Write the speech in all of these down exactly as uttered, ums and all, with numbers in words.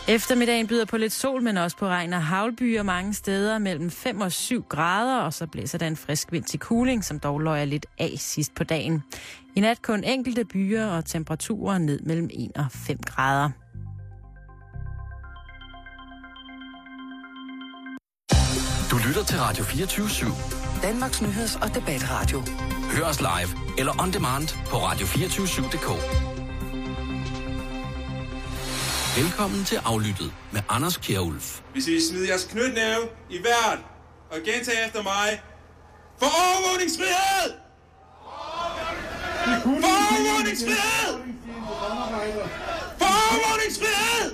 Eftermiddagen byder på lidt sol, men også på regn og havlbyer mange steder mellem fem og syv grader, og så blæser der en frisk vind til kuling, som dog løjer lidt af sidst på dagen. I nat kun enkelte byer og temperaturer ned mellem en og fem grader. Du lytter til Radio fireogtyve syv. Danmarks nyheds- og debatradio. Hør os live eller on demand på radio to fire syv punktum d k. Velkommen til Aflyttet med Anders Kjærulf. Hvis I smider jeres knytnæve i vejret og gentag efter mig. For overvågningsfrihed! For overvågningsfrihed! For overvågningsfrihed!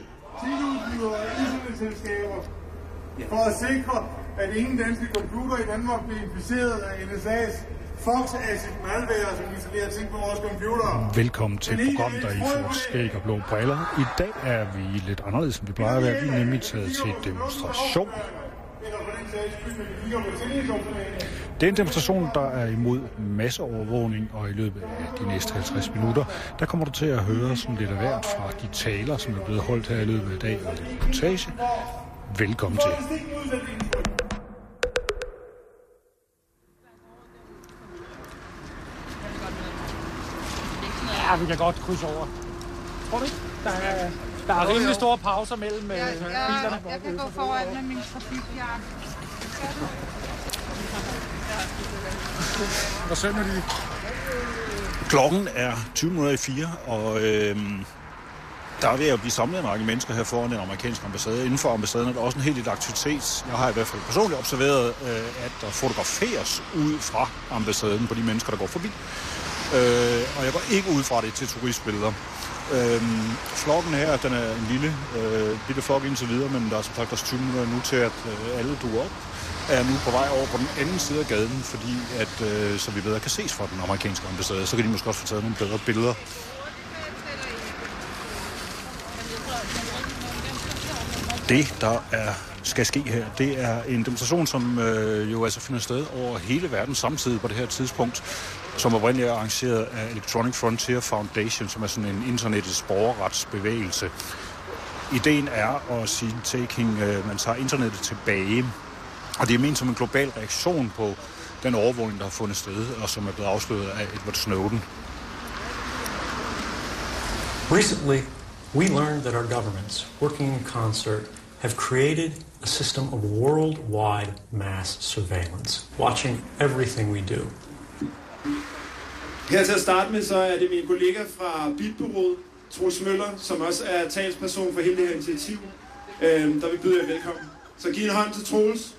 For at sikre, at ingen danske computer i Danmark bliver inficeret af N S A's Fox-acid malware, som installerer ting på vores computer. Velkommen til et program, der I får skæg og blå briller. I dag er vi lidt anderledes, end vi plejer at være. Vi er nemlig taget til demonstration. Det er en demonstration, der er imod masseovervågning, og i løbet af de næste halvtreds minutter, der kommer du til at høre sådan lidt af hvert fra de taler, som er blevet holdt her i løbet af dag, og lidt reportage. Velkommen til. Ja, vi kan godt krydse over. Tror du ikke? Der er, der er rimelig store pauser mellem ja, ja, bilerne. Jeg kan gå foran med min trafikjern. Hvad sender de? Klokken er tyve minutter i fire, og øhm, der er ved at blive samlet en række mennesker her foran den amerikanske ambassade. Inden for ambassaden er der også en helt lille aktivitet. Jeg har i hvert fald personligt observeret, øh, at der fotograferes ud fra ambassaden på de mennesker, der går forbi. Øh, og jeg går ikke ud fra det til turistbilleder. Øh, flokken her, den er en lille, øh, lille flok indtil videre, men der er som sagt også tyve minutter nu til, at øh, alle duer op. Er nu på vej over på den anden side af gaden, fordi at, øh, så vi bedre kan ses fra den amerikanske ambassade. Så kan de måske også få taget nogle bedre billeder. Det, der er, skal ske her, det er en demonstration, som øh, jo altså finder sted over hele verden samtidig på det her tidspunkt, som oprindeligt er arrangeret af Electronic Frontier Foundation, som er sådan en internettets borgerretsbevægelse. Ideen er at sige, taking, øh, man tager internettet tilbage, og det er ment som en global reaktion på den overvågning, der har fundet sted, og som er blevet afsløret af Edward Snowden. Recently, we learned that our governments, working in concert, have created a system of worldwide mass surveillance, watching everything we do. Her til at starte med, så er det min kollega fra Bitbureauet, Troels Møller, som også er talsperson for hele det her initiativ, øh, der vil byde jer velkommen. Så giv en hånd til Troels.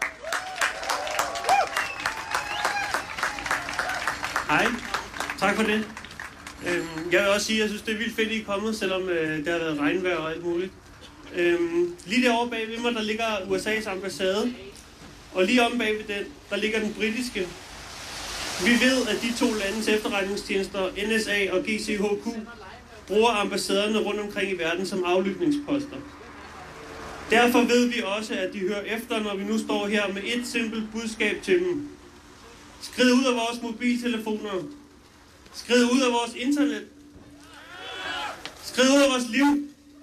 Hej, tak for det. Jeg vil også sige, at jeg synes, det er vildt fedt, at I er kommet, selvom det har været regnvejr og alt muligt. Lige derovre bag ved mig, der ligger U S A's ambassade, og lige om bag ved den, der ligger den britiske. Vi ved, at de to landes efterretningstjenester, N S A og G C H Q, bruger ambassaderne rundt omkring i verden som aflytningsposter. Derfor ved vi også, at de hører efter, når vi nu står her med et simpelt budskab til dem. Skrid ud af vores mobiltelefoner. Skrid ud af vores internet. Skrid ud af vores liv.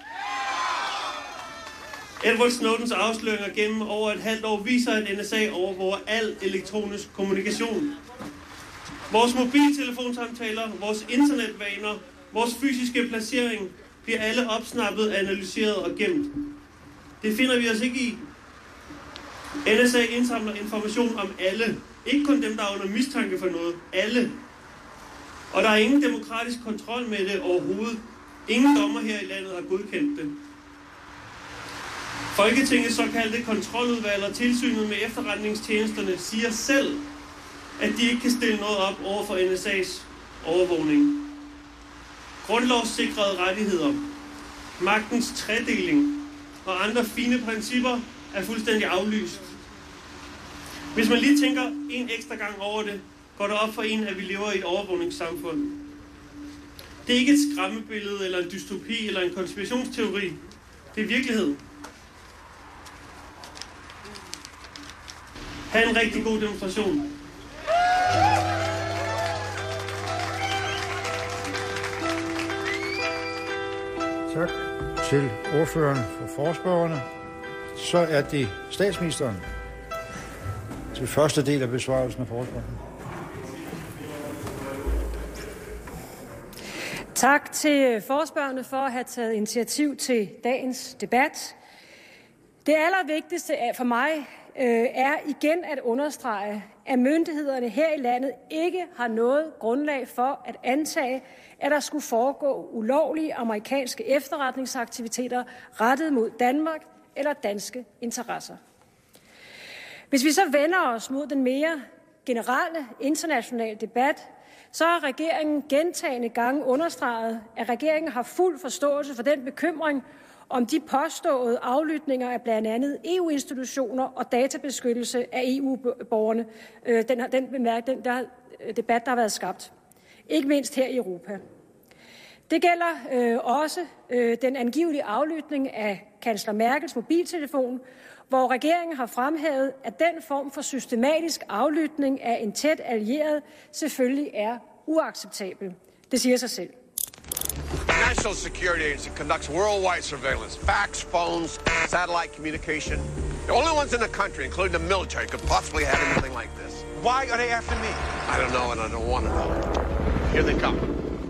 Edward Snowdens afsløringer gennem over et halvt år viser, at N S A overvåger al elektronisk kommunikation. Vores mobiltelefonsamtaler, vores internetvaner, vores fysiske placering bliver alle opsnappet, analyseret og gemt. Det finder vi os ikke i. N S A indsamler information om alle. Ikke kun dem, der er under mistanke for noget. Alle. Og der er ingen demokratisk kontrol med det overhovedet. Ingen dommer her i landet har godkendt det. Folketingets såkaldte kontroludvalg og tilsynet med efterretningstjenesterne siger selv, at de ikke kan stille noget op over for N S A's overvågning. Grundlovssikrede rettigheder, magtens tredeling og andre fine principper er fuldstændig aflyst. Hvis man lige tænker en ekstra gang over det, går det op for en, at vi lever i et overvågningssamfund. Det er ikke et skræmmebillede, eller en dystopi, eller en konspirationsteori. Det er virkelighed. Ha' en rigtig god demonstration. Tak til ordføreren for forespørgerne. Så er det statsministeren til første del af besvarelsen af forespørgslen. Tak til forespørgerne for at have taget initiativ til dagens debat. Det allervigtigste for mig øh, er igen at understrege, at myndighederne her i landet ikke har noget grundlag for at antage, at der skulle foregå ulovlige amerikanske efterretningsaktiviteter rettet mod Danmark eller danske interesser. Hvis vi så vender os mod den mere generelle internationale debat, så har regeringen gentagne gange understreget, at regeringen har fuld forståelse for den bekymring om de påståede aflytninger af blandt andet E U-institutioner og databeskyttelse af E U-borgerne. Den, den, den der debat, der har været skabt. Ikke mindst her i Europa. Det gælder øh, også øh, den angivelige aflytning af kansler Merkels mobiltelefon, hvor regeringen har fremhævet, at den form for systematisk aflytning af en tæt allieret selvfølgelig er uacceptabel. Det siger sig selv. The National Security Agency conducts worldwide surveillance, fax, phones, satellite communication. The only ones in the country, including the military, could possibly have anything like this. Why are they after me? I don't know, and I don't want to know. Here they come.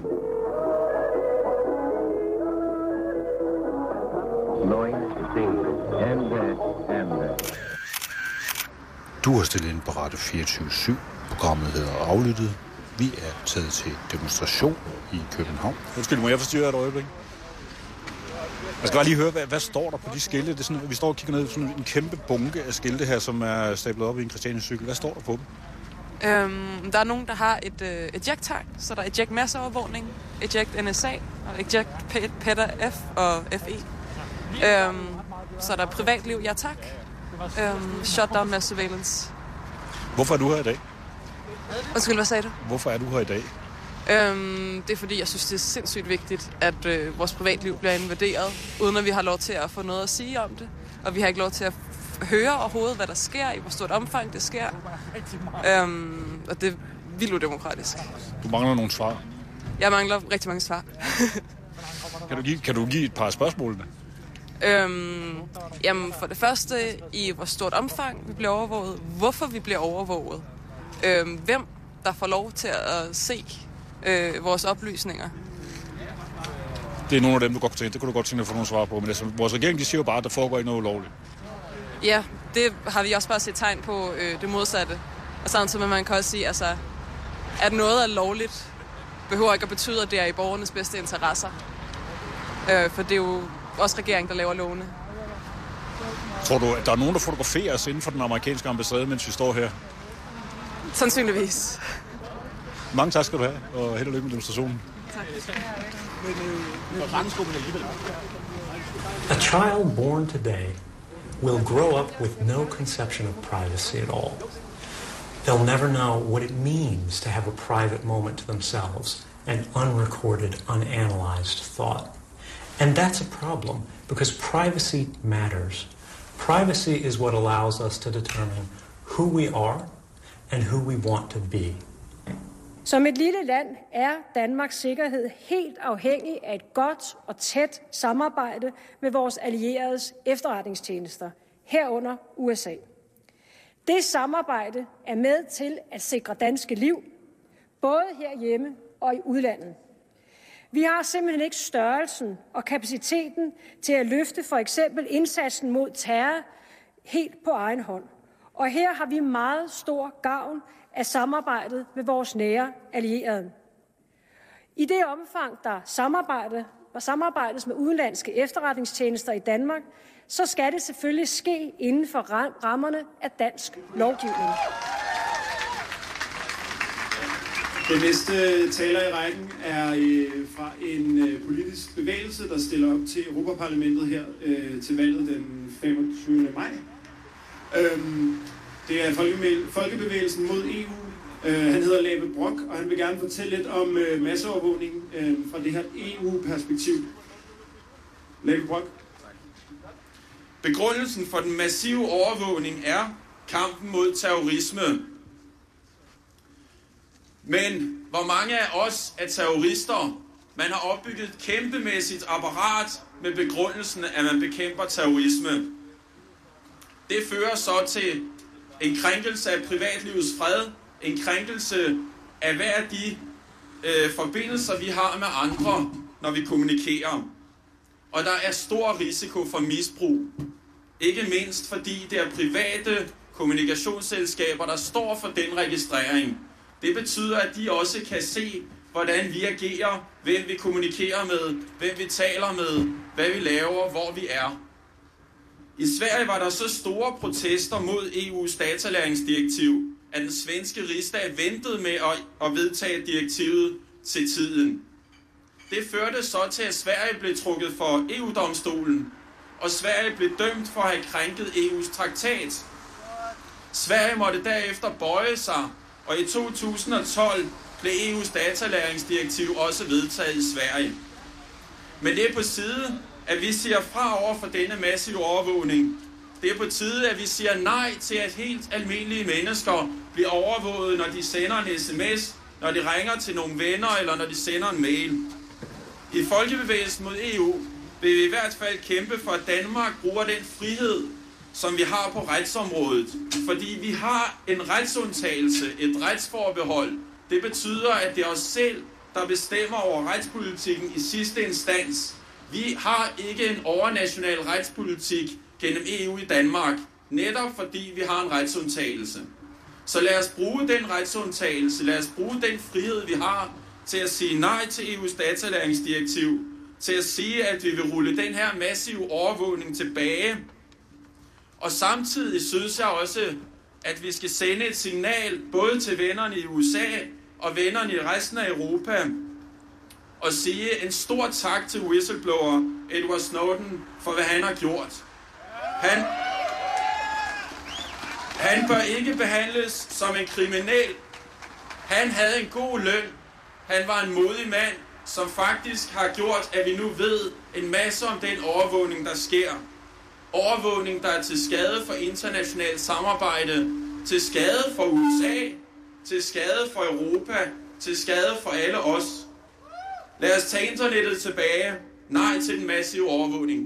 Du har stillet ind på Radio fireogtyve syv. Programmet hedder Aflyttet. Vi er taget til demonstration i København. Undskyld, må jeg forstyrre et øjeblik? Jeg skal bare lige høre, hvad, hvad står der på de skilte? Det er sådan, vi står og kigger ned på sådan en kæmpe bunke af skilte her, som er stablet op i en Christiania-cykel. Hvad står der på dem? Øhm, der er nogen, der har et øh, eject-tag, så der er eject masseovervågning, eject N S A, og eject PETA F og F E. Øhm, så der er privatliv, ja tak. Øhm, shutdown mass surveillance. Hvorfor er du her i dag? Undskyld, hvad sagde du? Hvorfor er du her i dag? Øhm, det er fordi, jeg synes, det er sindssygt vigtigt, at øh, vores privatliv bliver invaderet, uden at vi har lov til at få noget at sige om det. Og vi har ikke lov til at f- høre overhovedet, hvad der sker, i hvor stort omfang det sker. Øhm, og det er vildt udemokratisk. Du mangler nogle svar. Jeg mangler rigtig mange svar. kan, du give, kan du give et par spørgsmålene? Øhm, jamen, for det første, i hvor stort omfang vi bliver overvåget, hvorfor vi bliver overvåget, øhm, hvem der får lov til at se øh, vores oplysninger. Det er nogle af dem, du godt kan tænke. Det kunne du godt tænke at få nogle svar på. Men altså, vores regering, de siger jo bare, at der foregår ikke noget ulovligt. Ja, det har vi også bare set tegn på øh, det modsatte. Og samtidig med, man kan også sige, altså, at noget er lovligt, behøver ikke at betyde, at det er i borgernes bedste interesser. Øh, for det er jo også regeringen, der laver lovene. Tror du, at der er nogen, der fotograferer os inden for den amerikanske ambassade, mens vi står her? Sandsynligvis. Mange tak skal du have, og held og lykke med demonstrationen. Tak. A child born today will grow up with no conception of privacy at all. They'll never know what it means to have a private moment to themselves, an unrecorded, unanalyzed thought. And that's a problem, because privacy matters. Privacy is what allows us to determine who we are and who we want to be. Som et lille land er Danmarks sikkerhed helt afhængig af et godt og tæt samarbejde med vores allieredes efterretningstjenester, herunder U S A. Det samarbejde er med til at sikre danske liv, både herhjemme og i udlandet. Vi har simpelthen ikke størrelsen og kapaciteten til at løfte for eksempel indsatsen mod terror helt på egen hånd. Og her har vi meget stor gavn af samarbejdet med vores nære allierede. I det omfang, der samarbejde, der samarbejdes med udenlandske efterretningstjenester i Danmark, så skal det selvfølgelig ske inden for rammerne af dansk lovgivning. Den næste taler i rækken er øh, fra en øh, politisk bevægelse, der stiller op til Europaparlamentet her øh, til valget den femogtyvende maj. Øhm, det er Folkebevægelsen mod E U. Øh, han hedder Labe Brock, og han vil gerne fortælle lidt om øh, masseovervågning øh, fra det her E U-perspektiv. Labe Brock. Begrundelsen for den massive overvågning er kampen mod terrorisme. Men hvor mange af os er terrorister? Man har opbygget et kæmpemæssigt apparat med begrundelsen, at man bekæmper terrorisme. Det fører så til en krænkelse af privatlivets fred, en krænkelse af hver af de øh, forbindelser, vi har med andre, når vi kommunikerer. Og der er stor risiko for misbrug. Ikke mindst fordi det er private kommunikationsselskaber, der står for den registrering. Det betyder, at de også kan se, hvordan vi agerer, hvem vi kommunikerer med, hvem vi taler med, hvad vi laver, hvor vi er. I Sverige var der så store protester mod E U's datalagringsdirektiv, at den svenske rigsdag ventede med at, at vedtage direktivet til tiden. Det førte så til, at Sverige blev trukket for E U-domstolen, og Sverige blev dømt for at have krænket E U's traktat. Sverige måtte derefter bøje sig, og i to tusind og tolv blev E U's datalagringsdirektiv også vedtaget i Sverige. Men det er på tide, at vi siger fra over for denne massive overvågning. Det er på tide, at vi siger nej til, at helt almindelige mennesker bliver overvåget, når de sender en sms, når de ringer til nogle venner, eller når de sender en mail. I Folkebevægelsen mod E U vil vi i hvert fald kæmpe for, at Danmark bruger den frihed, som vi har på retsområdet. Fordi vi har en retsundtagelse, et retsforbehold. Det betyder, at det er os selv, der bestemmer over retspolitikken i sidste instans. Vi har ikke en overnational retspolitik gennem E U i Danmark, netop fordi vi har en retsundtagelse. Så lad os bruge den retsundtagelse, lad os bruge den frihed, vi har, til at sige nej til E U's datalagringsdirektiv, til at sige, at vi vil rulle den her massive overvågning tilbage. Og samtidig synes jeg også, at vi skal sende et signal både til vennerne i U S A og vennerne i resten af Europa, og sige en stor tak til whistleblower Edward Snowden for, hvad han har gjort. Han, han bør ikke behandles som en kriminel. Han havde en god løn. Han var en modig mand, som faktisk har gjort, at vi nu ved en masse om den overvågning, der sker. Overvågning, der er til skade for internationalt samarbejde, til skade for U S A, til skade for Europa, til skade for alle os. Lad os tage internettet tilbage. Nej til den massive overvågning.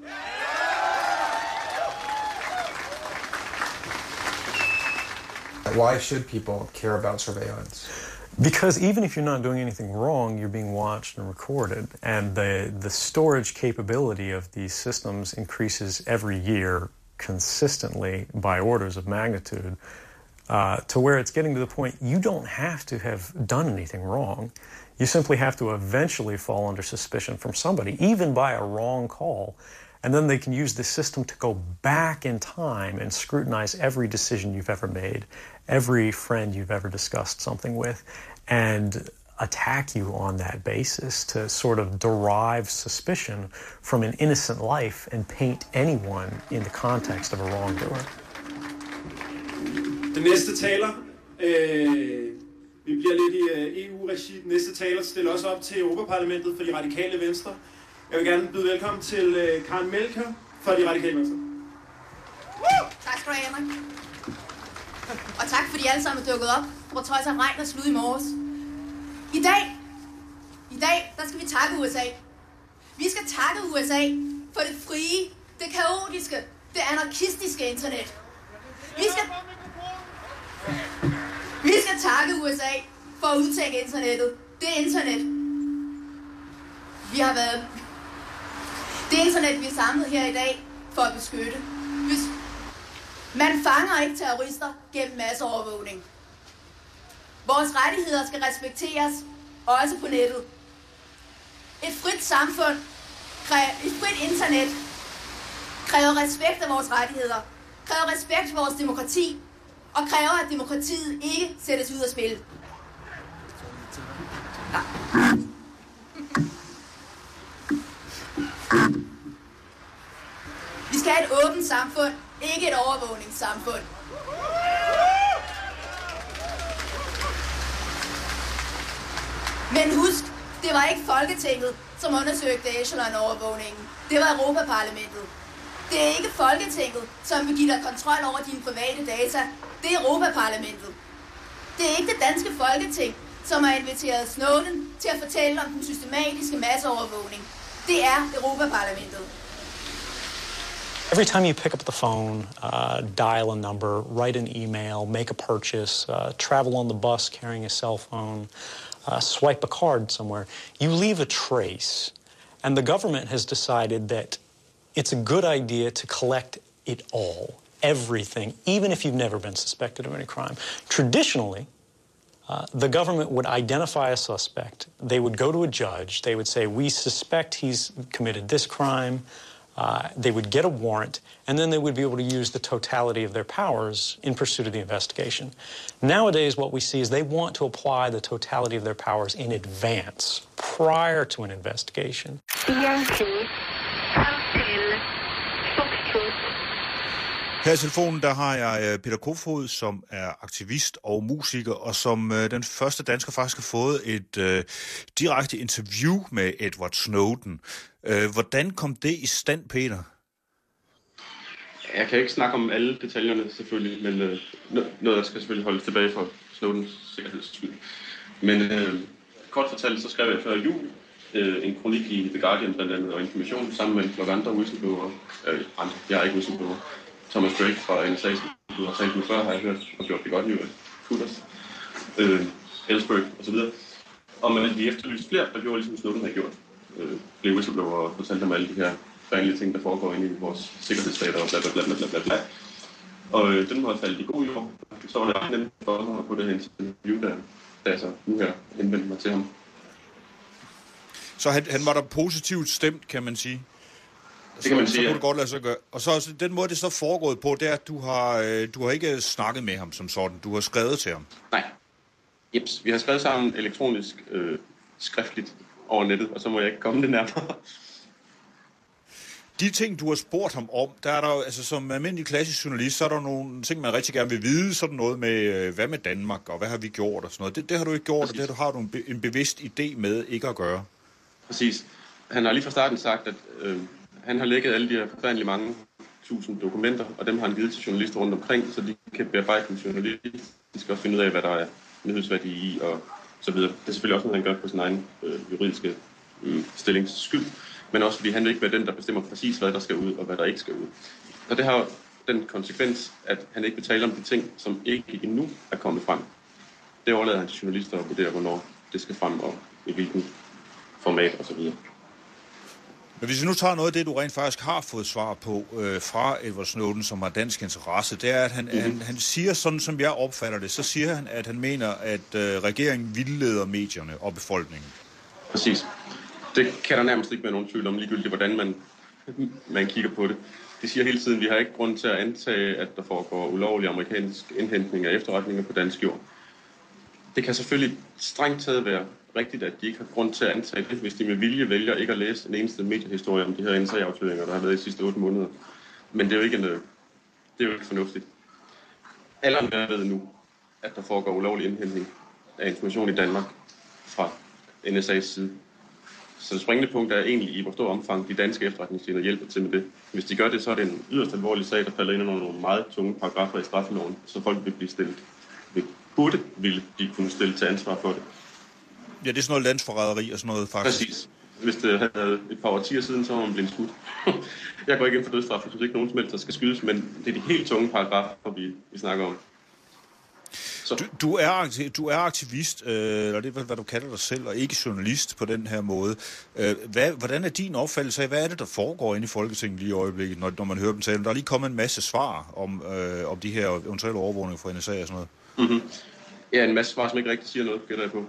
Why should people care about surveillance? Because even if you're not doing anything wrong, you're being watched and recorded. And the, the storage capability of these systems increases every year consistently by orders of magnitude, uh, to where it's getting to the point you don't have to have done anything wrong. You simply have to eventually fall under suspicion from somebody, even by a wrong call. And then they can use the system to go back in time and scrutinize every decision you've ever made, every friend you've ever discussed something with, and attack you on that basis to sort of derive suspicion from an innocent life and paint anyone in the context of a wrongdoer. Den næste taler, øh, vi bliver lidt i øh, E U-regi. Den næste taler stiller også op til Europaparlamentet for de radikale venstre. Jeg vil gerne byde velkommen til øh, Karen Melchior fra de radikale venstre. Tak skal du have, Henrik. Og tak fordi I alle sammen er dukket op, på trods af regn og slud i morges. I dag, i dag, der skal vi takke U S A. Vi skal takke U S A for det frie, det kaotiske, det anarkistiske internet. Vi skal, vi skal takke U S A for at udtænke internettet. Det internet, vi har været... Det internet, vi er samlet her i dag for at beskytte. Hvis man fanger ikke terrorister gennem masseovervågning. Vores rettigheder skal respekteres, også på nettet. Et frit samfund, et frit internet, kræver respekt af vores rettigheder, kræver respekt for vores demokrati, og kræver, at demokratiet ikke sættes ud af spil. Ja. Vi skal have et åbent samfund, ikke et overvågningssamfund. Men husk, det var ikke Folketinget, som undersøgte Echelon-overvågningen. Det var Europaparlamentet. Det er ikke Folketinget, som vil give dig kontrol over dine private data. Det er Europaparlamentet. Det er ikke det danske Folketing, som har inviteret Snowden til at fortælle om den systematiske masseovervågning. Det er Europaparlamentet. Every time you pick up the phone, uh, dial a number, write an email, make a purchase, uh, travel on the bus carrying a cell phone, uh, swipe a card somewhere, you leave a trace. And the government has decided that it's a good idea to collect it all, everything, even if you've never been suspected of any crime. Traditionally, uh, the government would identify a suspect. They would go to a judge. They would say, we suspect he's committed this crime. Uh, they would get a warrant, and then they would be able to use the totality of their powers in pursuit of the investigation. Nowadays, what we see is they want to apply the totality of their powers in advance, prior to an investigation. Her i telefonen, der har jeg Peter Kofod, som er aktivist og musiker, og som øh, den første dansker faktisk har fået et øh, direkte interview med Edward Snowden. Øh, hvordan kom det i stand, Peter? Jeg kan ikke snakke om alle detaljerne selvfølgelig, men øh, noget, der skal selvfølgelig holdes tilbage for Snowdens sikkerheds skyld. Men øh, kort fortalt, så skrev jeg før jul øh, en kronik i The Guardian blandt andet, og Information sammen med en flok andre whistleblower. Øh, andre, jeg er ikke whistleblower. Thomas Drake fra N S A, som du har talt med før, har jeg hørt, og gjort det godt i Kutters, øh, Ellsberg osv. Og man vi efterlyste flere, der gjorde ligesom Snowden har gjort. Øh, blev whistleblower og fortalte om alle de her forændelige ting, der foregår inde i vores sikkerhedsstater og bla bla bla bla bla bla. Og øh, den var faldet i god jord. Så var det nemt for mig at få det her interview, der, da jeg så nu her henvendte mig til ham. Så han, han var der positivt stemt, kan man sige? Det kan man sige, så, så kunne ja. det godt lade sig gøre. Og så altså, den måde, det så foregået på, det er, at du har, øh, du har ikke snakket med ham som sådan. Du har skrevet til ham. Nej. Jeps, vi har skrevet sammen elektronisk, øh, skriftligt over nettet, og så må jeg ikke komme det nærmere. De ting, du har spurgt ham om, der er der altså som almindelig klassisk journalist, så er der nogle ting, man rigtig gerne vil vide. Sådan noget med, hvad med Danmark, og hvad har vi gjort og sådan noget. Det, det har du ikke gjort, Præcis. Og det har du en, en bevidst idé med ikke at gøre. Præcis. Han har lige fra starten sagt, at øh, han har lægget alle de her forfærdelige mange tusind dokumenter, og dem har han givet til journalister rundt omkring, så de kan bearbejde dem journalistisk. De skal også finde ud af, hvad der er nyhedsværdi i, og så videre. Det er selvfølgelig også noget, han gør på sin egen øh, juridiske øh, stillings skyld, men også fordi han vil ikke være den, der bestemmer præcis, hvad der skal ud, og hvad der ikke skal ud. Så det har den konsekvens, at han ikke vil tale om de ting, som ikke endnu er kommet frem. Det overlader han til journalister at vurdere, hvornår det skal frem, og i hvilken format og så videre. Men hvis vi nu tager noget af det, du rent faktisk har fået svar på øh, fra Edward Snowden, som har dansk interesse, det er, at han, mm-hmm. han, han siger, sådan som jeg opfatter det, så siger han, at han mener, at øh, regeringen vildleder medierne og befolkningen. Præcis. Det kan der nærmest ikke være nogen tvivl om, ligegyldigt hvordan man, man kigger på det. De siger hele tiden, at vi har ikke grund til at antage, at der foregår ulovlig amerikansk indhentning af efterretninger på dansk jord. Det kan selvfølgelig strengt taget være rigtigt, at de ikke har grund til at antage det, hvis de med vilje vælger ikke at læse en eneste mediehistorie om de her N S A-afsløringer, der har været i de sidste otte måneder. Men det er jo ikke, en, det er jo ikke fornuftigt. Alle ved nu, at der foregår ulovlig indhentning af information i Danmark fra N S A's side. Så det springende punkt er egentlig i, hvor stor omfang de danske efterretningstjenester hjælper til med det. Hvis de gør det, så er det en yderst alvorlig sag, der falder ind under nogle meget tunge paragrafer i straffeloven, så folk vil blive stillet. Det burde ville de kunne stille til ansvar for det. Ja, det er sådan noget landsforræderi og sådan noget, faktisk. Præcis. Hvis det havde et par årtier siden, så var man blevet skudt. Jeg går ikke ind for dødsstraf, jeg synes ikke nogen som helst, der skal skydes, men det er de helt tunge paragrafer, vi, vi snakker om. Du, du, er, du er aktivist, øh, eller det er, hvad du kalder dig selv, og ikke journalist på den her måde. Øh, hvad, hvordan er din opfattelse af, hvad er det, der foregår inde i Folketinget lige i øjeblikket, når, når man hører dem tale? Der er lige kommet en masse svar om, øh, om de her eventuelle overvågninger fra N S A og sådan noget. Mm-hmm. Ja, en masse svar, som ikke rigtig siger noget, gætter jeg på.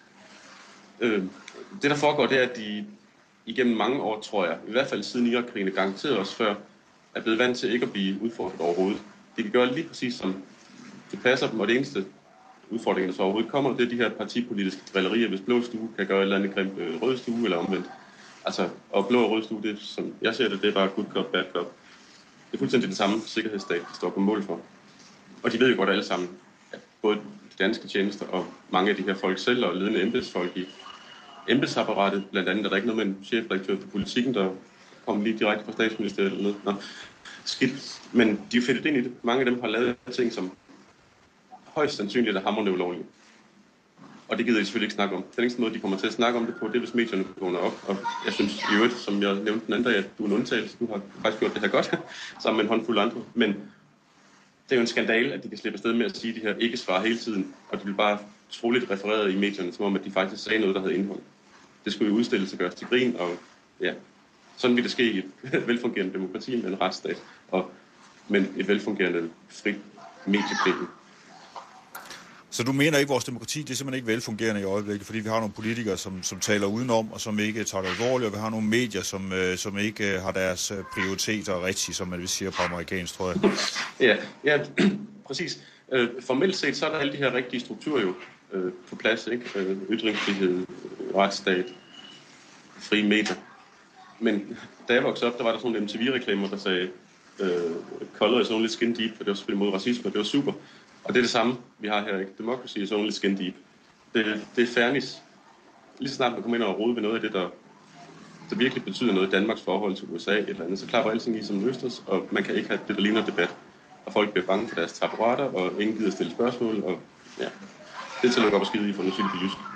Øh, det, der foregår, det er, at de igennem mange år, tror jeg, i hvert fald siden Irak-krigen, garanteret os før, er blevet vant til ikke at blive udfordret overhovedet. De kan gøre lige præcis som det passer dem, og det eneste udfordring, der så overhovedet kommer, det er de her partipolitiske drillerier, hvis blå stue kan gøre et eller andet grimt øh, rød stue eller omvendt. Altså, og blå og rød stue, det, som jeg ser det, det er bare good cop, bad cop. Det er fuldstændig den samme sikkerhedsstat, de står på mål for. Og de ved jo godt alle sammen, at både de danske tjenester og mange af de her folk selv og ledende embedsfolk i embedsapparatet, blandt andet er der ikke noget med en chefredaktør for politikken, der kom lige direkte fra statsministeriet eller noget. Nå, skidt. Men de er fedtet ind i det. Mange af dem har lavet ting, som højst sandsynligt er hamrende ulovlige. Og det gider de selvfølgelig ikke snakke om. Den eneste måde, de kommer til at snakke om det på, det er, hvis medierne vågner op. Og jeg synes i øvrigt, som jeg nævnte den anden dag, at du er en undtagelse. Du har faktisk gjort det her godt, sammen med en håndfuld andre. Men det er jo en skandale, at de kan slippe afsted med at sige de her ikke-svar hele tiden. Og det bliver bare troligt refereret i medierne, som om, at de faktisk sagde noget, der havde indhold. Det skulle jo udstilles og gøres til grin, og ja, sådan vil det ske i et velfungerende demokrati med en retsstat, og men et velfungerende frit mediebillede. Så du mener ikke, at vores demokrati det er simpelthen ikke velfungerende i øjeblikket, fordi vi har nogle politikere, som, som taler udenom, og som ikke tager det alvorligt, og vi har nogle medier, som, øh, som ikke øh, har deres prioriteter rigtigt, som man vil sige på amerikansk, tror jeg. Ja, ja præcis. Øh, formelt set, så er der alle de her rigtige strukturer jo øh, på plads, ikke? Øh, ytringsfrihed, retsstat, frie medier. Men da jeg voksede op, der var der sådan nogle M T V-reklamer, der sagde, øh, color is only skin deep, for det var selvfølgelig mod racisme, det var super. Og det er det samme, vi har her, ikke? Democracy is only skin deep. Det, det er fairness. Lige så snart man kommer ind og rode ved noget af det, der, der virkelig betyder noget i Danmarks forhold til U S A et eller andet, så klapper alting i som løstes, og man kan ikke have det, der ligner debat. Og folk bliver bange for deres taburetter, og ingen gider stille spørgsmål, og ja, det er til at lukke op og skide i, for nu siger det jysk.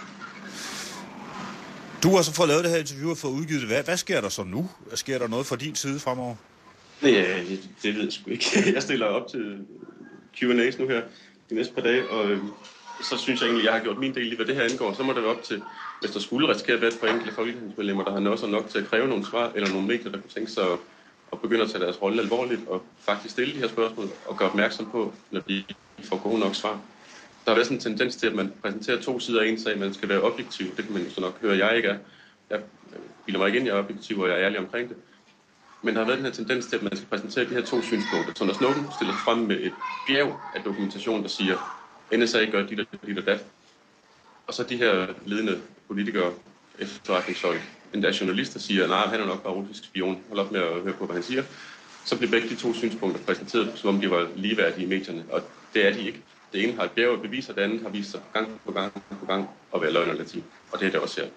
Du har så fået lavet det her interview og fået udgivet det. Hvad, hvad sker der så nu? Sker der noget fra din side fremover? Ja, det ved jeg sgu ikke. Jeg stiller op til Q and A's nu her de næste par dage, og øh, så synes jeg egentlig, at jeg har gjort min del i, hvad det her angår. Så må det være op til, hvis der skulle risikere at være for enkelte folketingsmedlemmer, der har også nok til at kræve nogle svar, eller nogle medier, der kunne tænke sig at, at begynde at tage deres rolle alvorligt, og faktisk stille de her spørgsmål, og gøre opmærksom på, når de får gode nok svar. Der har været sådan en tendens til, at man præsenterer to sider af en sag, man skal være objektiv. Det kan man jo så nok høre, jeg ikke er. Jeg bilder mig ikke ind, jeg er objektiv, og jeg er ærlig omkring det. Men der har været den her tendens til, at man skal præsentere de her to synspunkter. Så når Snowden stiller frem med et bjerg af dokumentation, der siger, N S A gør dit og dit og dat. Og så de her ledende politikere, efterretningsfolk, endda journalister siger, nej, han er nok bare russisk spion, hold op med at høre på, hvad han siger. Så bliver begge de to synspunkter præsenteret, som om de var ligeværdige i medierne, og det er de ikke. Det ene har et bjerg af beviser, det andet har vist sig gang på gang på gang at være løgn og latin. Og det er det også her.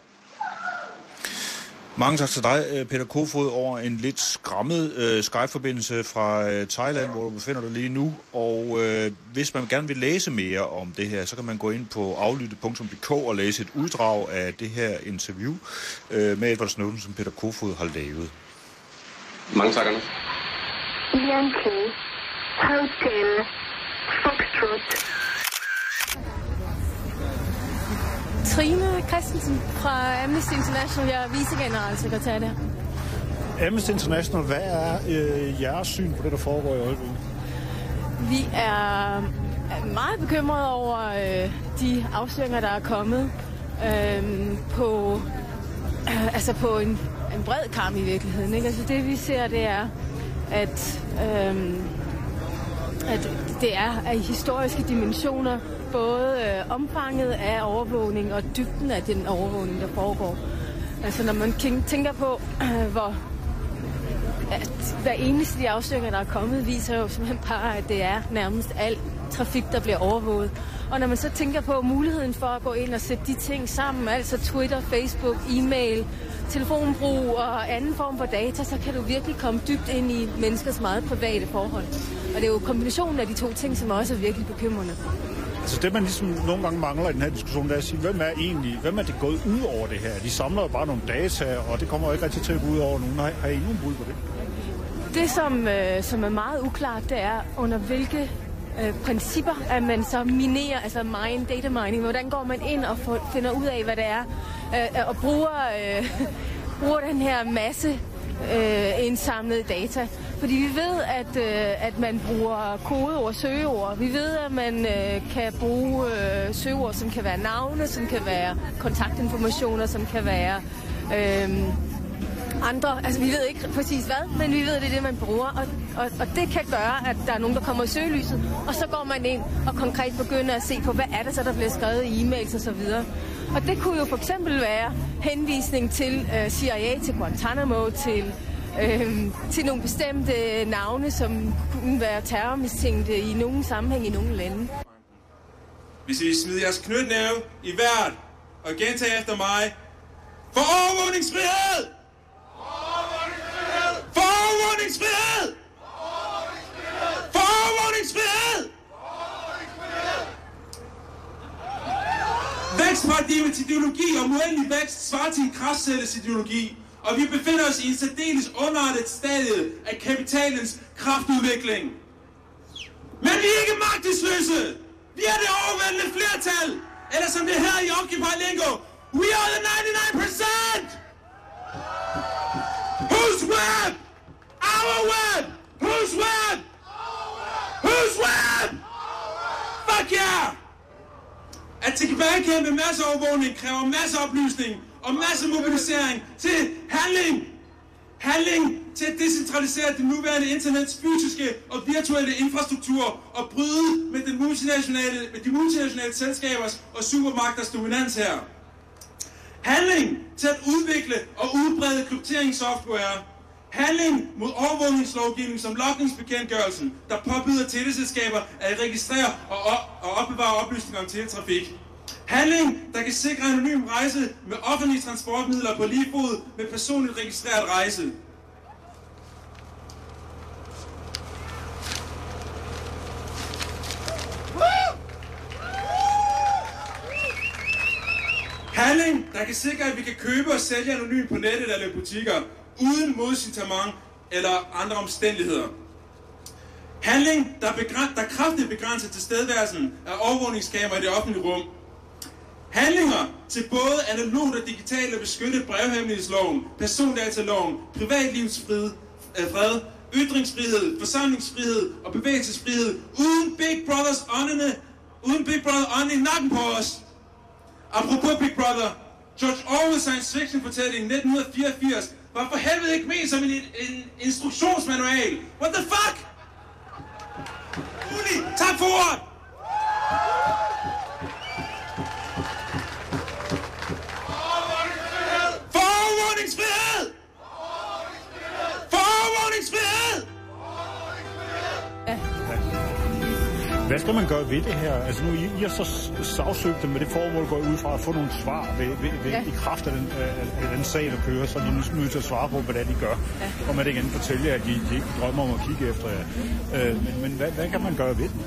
Mange tak til dig, Peter Kofod, over en lidt skræmmet øh, Skype-forbindelse fra øh, Thailand, hvor du befinder dig lige nu. Og øh, hvis man gerne vil læse mere om det her, så kan man gå ind på aflytte punktum d k og læse et uddrag af det her interview øh, med Edward Snowden, som Peter Kofod har lavet. Mange tak, Anders. Yankee, Hotel, Foxtrot. Trine Christensen fra Amnesty International. Jeg er vicegeneralsekretær der. Amnesty International, hvad er øh, jeres syn på det, der foregår i øjeblikket? Vi er meget bekymrede over øh, de afsløringer, der er kommet øh, på, øh, altså på en, en bred kam i virkeligheden. Ikke? Altså det vi ser, det er, at, øh, at det er af historiske dimensioner, både øh, omfanget af overvågning og dybden af den overvågning, der foregår. Altså når man tænker på, øh, hvor at hver eneste de afsløringer, der er kommet, viser jo simpelthen bare, at det er nærmest al trafik, der bliver overvåget. Og når man så tænker på muligheden for at gå ind og sætte de ting sammen, altså Twitter, Facebook, e-mail, telefonbrug og anden form for data, så kan du virkelig komme dybt ind i menneskers meget private forhold. Og det er jo kombinationen af de to ting, som også er virkelig bekymrende. Altså det, man ligesom nogle gange mangler i den her diskussion, det er at sige, hvem er egentlig, hvem er det gået ud over det her? De samler jo bare nogle data, og det kommer jo ikke rigtig til at gå ud over nogen. Har, har I nogen bud på det? Det, som, øh, som er meget uklart, det er, under hvilke øh, principper, at man så minerer, altså mine, data mining. Hvordan går man ind og får, finder ud af, hvad det er, øh, og bruger, øh, bruger den her masse øh, indsamlede data. Fordi vi ved, at, øh, at man bruger kodeord, søgeord. Vi ved, at man øh, kan bruge øh, søgeord, som kan være navne, som kan være kontaktinformationer, som kan være øh, andre. Altså, vi ved ikke præcis hvad, men vi ved, at det er det, man bruger. Og, og, og det kan gøre, at der er nogen, der kommer i søgelyset, og så går man ind og konkret begynder at se på, hvad er det så, der bliver skrevet i e-mails og så videre. Og det kunne jo for eksempel være henvisning til øh, C I A, til Guantanamo, til Øhm, til nogle bestemte navne, som kunne være terrormistænkte i nogen sammenhæng i nogle lande. Hvis I smider jeres knytnæve i vejret og gentager efter mig. For overvågningsfrihed! For overvågningsfrihed! For overvågningsfrihed! Magtregimets ideologi om uendelig vækst svarer til en kraftcelles ideologi, og vi befinder os i en særdeles underartet stadie af kapitalens kraftudvikling. Men vi er ikke magtesløse! Vi er det overvældende flertal! Eller som det her i Occupy Lingo, we are the ninety-nine percent! Whose web? Our web! Whose web? Whose web? Fuck yeah! At tilbagekæmpe masseovervågning kræver masseoplysning og massemobilisering til handling. Handling til at decentralisere det nuværende internets fysiske og virtuelle infrastruktur og bryde med, den multinationale, med de multinationale selskabers og supermagters dominans her. Handling til at udvikle og udbrede krypteringssoftware. Handling mod overvågningslovgivning som logningsbekendtgørelsen, der påbyder teleselskaber at registrere og, op- og opbevare oplysninger om teletrafik. Handling, der kan sikre anonym rejse med offentlige transportmidler på lige fod med personligt registreret rejse. Handling, der kan sikre, at vi kan købe og sælge anonymt på nettet eller i butikker, uden modsincitament eller andre omstændigheder. Handling, der, begræn- der kraftigt begrænser tilstedeværelsen af overvågningskameraer i det offentlige rum. Handlinger til både analogt og digitalt at beskytte brevhemmelighedsloven, persondataloven, privatlivsfrihed, fred, ytringsfrihed, forsamlingsfrihed og bevægelsesfrihed, uden Big Brothers åndene, uden Big Brother ånden i nakken på os. Apropos Big Brother, George Orwell's science fiction fortælling nitten fireogfirs var for helvede ikke ment som en, en instruktionsmanual. What the fuck? Uli, tak for ordet! For overvågningsfrihed! For overvågningsfrihed! Hvad skal man gøre ved det her? Altså nu, I, I har så sagsøgt dem med det formål, går ud fra at få nogle svar ved, ved, ved, ja. i kraft af den, af den sag, der kører, så de er nødt til at svare på, hvad de gør. Ja. Og man ikke fortælle jer, at de, de ikke drømmer om at kigge efter jer. Øh, men men hvad, hvad kan man gøre ved det?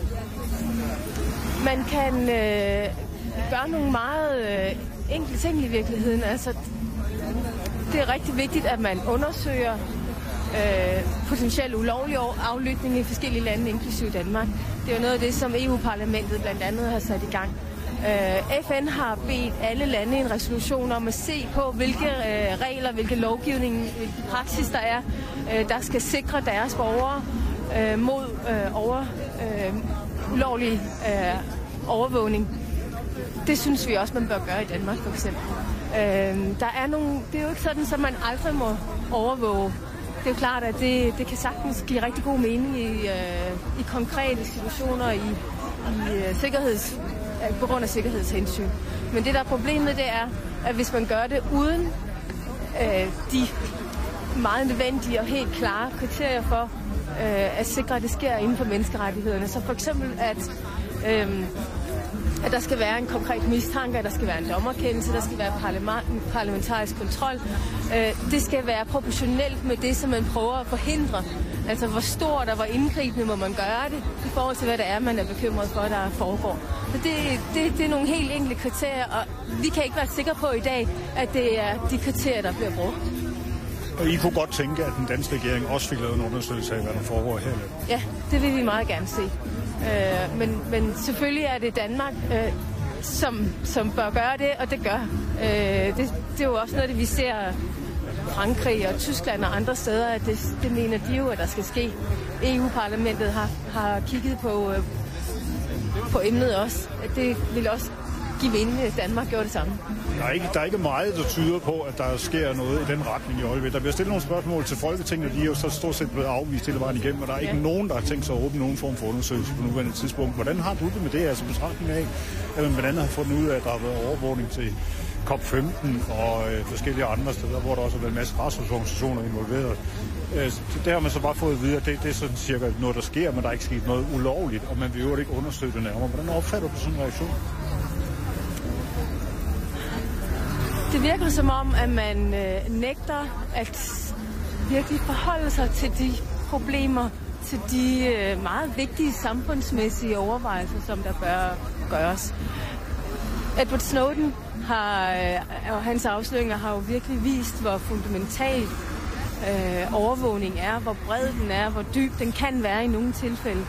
Man kan øh, gøre nogle meget øh, enkle ting i virkeligheden. Altså, det er rigtig vigtigt, at man undersøger øh, potentiel ulovlig aflytning i forskellige lande, inklusive Danmark. Det er jo noget af det, som E U-parlamentet blandt andet har sat i gang. Øh, F N har bedt alle lande i en resolution om at se på, hvilke øh, regler, hvilke lovgivning, hvilke praksis der er, øh, der skal sikre deres borgere øh, mod øh, over, øh, ulovlig øh, overvågning. Det synes vi også, man bør gøre i Danmark, for eksempel. Øh, der er nogle, det er jo ikke sådan, at man aldrig må overvåge. Det er jo klart, at det, det kan sagtens give rigtig god mening i, øh, i konkrete situationer, i, i øh, sikkerheds, på grund af sikkerhedshensyn. Men det, der er problemet, det er, at hvis man gør det uden øh, de meget nødvendige og helt klare kriterier for øh, at sikre, at det sker inden for menneskerettighederne, så for eksempel, at øh, at der skal være en konkret mistanke, at der skal være en dommerkendelse, der skal være parlamentarisk kontrol. Det skal være proportionelt med det, som man prøver at forhindre. Altså, hvor stort og hvor indgribende må man gøre det, i forhold til, hvad det er, man er bekymret for, der foregår. Så det, det, det er nogle helt enkle kriterier, og vi kan ikke være sikre på i dag, at det er de kriterier, der bliver brugt. Og I kunne godt tænke, at den danske regering også fik lavet en undersøgelse af, hvad der foregår her? Ja, det vil vi meget gerne se. Øh, men, men selvfølgelig er det Danmark, øh, som, som bør gøre det, og det gør. Øh, det, det er jo også noget, det vi ser Frankrig og Tyskland og andre steder, at det, det mener de jo, at der skal ske. E U-parlamentet har, har kigget på, øh, på emnet også. Det vil også give mening, at Danmark gjorde det samme. Der er, ikke, der er ikke meget, der tyder på, at der sker noget i den retning i øjeblikket. Der bliver stillet nogle spørgsmål til Folketinget, og de er jo så stort set blevet afvist hele vejen igennem, og der er ikke ja. nogen, der har tænkt sig at åbne nogen form for undersøgelse på nuværende tidspunkt. Hvordan har du det med det, altså betragtning af, at man blandt andet har fundet ud af, at der har været overvågning til COP femten og øh, forskellige andre steder, hvor der også har været en masse græsrodsorganisationer involveret. Øh, det har man så bare fået at vide, at det, det er sådan cirka noget, der sker, men der er ikke sket noget ulovligt, og man vil jo ikke undersøge det nærmere. Hvordan opfatter du sådan en reaktion? Det virker som om, at man øh, nægter at virkelig forholde sig til de problemer, til de øh, meget vigtige samfundsmæssige overvejelser, som der bør gøres. Edward Snowden har, øh, og hans afsløringer har jo virkelig vist, hvor fundamental øh, overvågning er, hvor bred den er, hvor dyb den kan være i nogle tilfælde.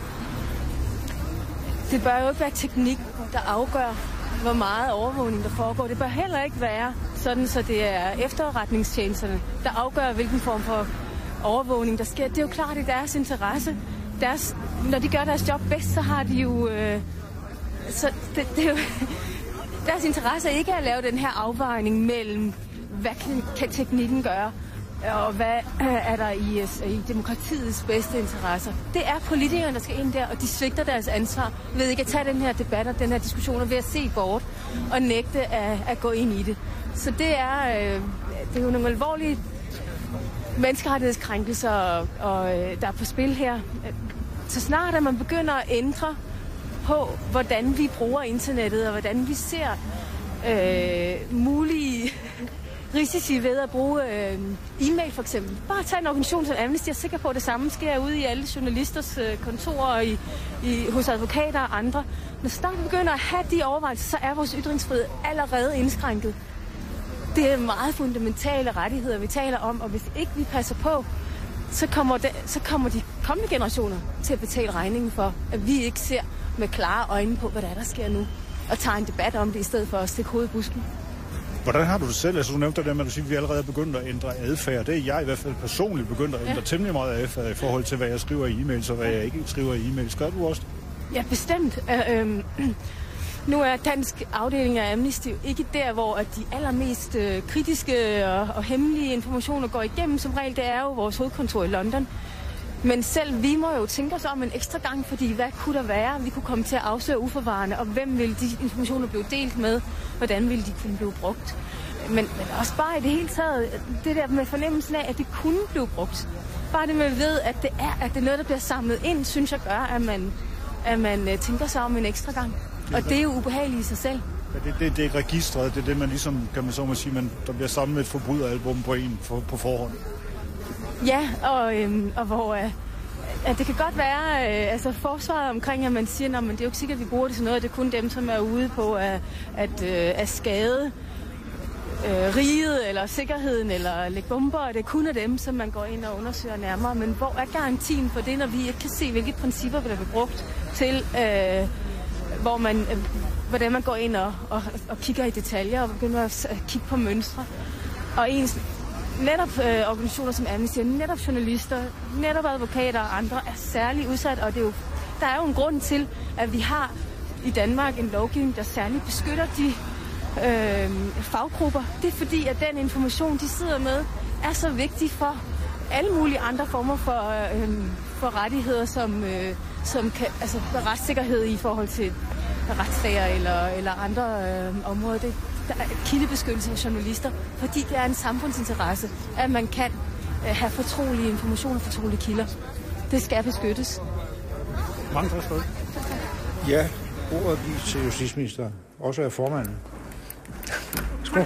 Det bør jo ikke være teknik, der afgør, hvor meget overvågning der foregår. Det bør heller ikke være sådan, så det er efterretningstjenesterne, der afgør, hvilken form for overvågning der sker. Det er jo klart i deres interesse. Deres, når de gør deres job bedst, så har de jo... Øh, så det, det er jo deres interesse er ikke at lave den her afvejning mellem, hvad kan, kan teknikken gøre, og hvad er der i, i demokratiets bedste interesser. Det er politikerne, der skal ind der, og de svigter deres ansvar ved ikke at tage den her debat og den her diskussion og ved at se bort og nægte at, at gå ind i det. Så det er, øh, det er jo nogle alvorlige menneskerettighedskrænkelser, og, og, der er på spil her. Så snart at man begynder at ændre på, hvordan vi bruger internettet, og hvordan vi ser øh, mulige risici ved at bruge øh, e-mail for eksempel. Bare tage en organisation som Amnesty, jeg er sikker på, at det samme sker ude i alle journalisters øh, kontorer og i, i, hos advokater og andre. Når snart vi begynder at have de overvejelser, så er vores ytringsfrihed allerede indskrænket. Det er meget fundamentale rettigheder, vi taler om, og hvis ikke vi passer på, så kommer, det, så kommer de kommende generationer til at betale regningen for, at vi ikke ser med klare øjne på, hvad der, er, der sker nu, og tager en debat om det, i stedet for at stikke hovedet i busken. Hvordan har du det selv? Altså, du nævnte det med, at du siger, at vi allerede er begyndt at ændre adfærd. Det er jeg i hvert fald personligt begyndt at ændre ja. temmelig meget adfærd i forhold til, hvad jeg skriver i e-mails, og hvad jeg ikke skriver i e-mails. Gør du også? Ja, bestemt. Uh, øhm, nu er dansk afdeling af Amnesty ikke der, hvor at de allermest uh, kritiske og, og hemmelige informationer går igennem. Som regel, det er jo vores hovedkontor i London. Men selv vi må jo tænke os om en ekstra gang, fordi hvad kunne der være? Vi kunne komme til at afsløre uforvarende, og hvem ville de informationer blive delt med? Hvordan ville de kunne blive brugt? Men, men også bare i det hele taget, det der med fornemmelsen af, at det kunne blive brugt. Bare det med ved, at det er, at det er noget, der bliver samlet ind, synes jeg gør, at man, at man tænker sig om en ekstra gang. Og det er jo ubehageligt i sig selv. Ja, det, det, det er registret, det er det, man ligesom, kan man så må sige, man, der bliver samlet et forbryderalbum på en for, på forhånd. Ja, og, øhm, og hvor øh, at det kan godt være, øh, altså forsvaret omkring, at man siger, at det er jo ikke sikkert, at vi bruger det til noget, det er kun dem, som er ude på at, at, øh, at skade øh, riget eller sikkerheden eller lægge bomber, og det er kun af dem, som man går ind og undersøger nærmere. Men hvor er garantien for det, når vi ikke kan se, hvilke principper der bliver brugt til, øh, hvor man, øh, hvordan man går ind og, og, og kigger i detaljer og begynder at kigge på mønstre. Og ens netop øh, organisationer som Amnesty, netop journalister, netop advokater og andre er særligt udsat, og det er jo, der er jo en grund til, at vi har i Danmark en lovgivning, der særligt beskytter de øh, faggrupper. Det er fordi, at den information, de sidder med, er så vigtig for alle mulige andre former for, øh, for rettigheder, som, øh, som kan, altså retssikkerhed i forhold til retssager eller, eller andre øh, områder. Det, der er kildebeskyttelse af journalister, fordi det er en samfundsinteresse, at man kan øh, have fortrolige informationer og fortrolige kilder. Det skal beskyttes. Mange tak for det. Ja, ordet gives til justitsministeren. Også af formanden. Skål.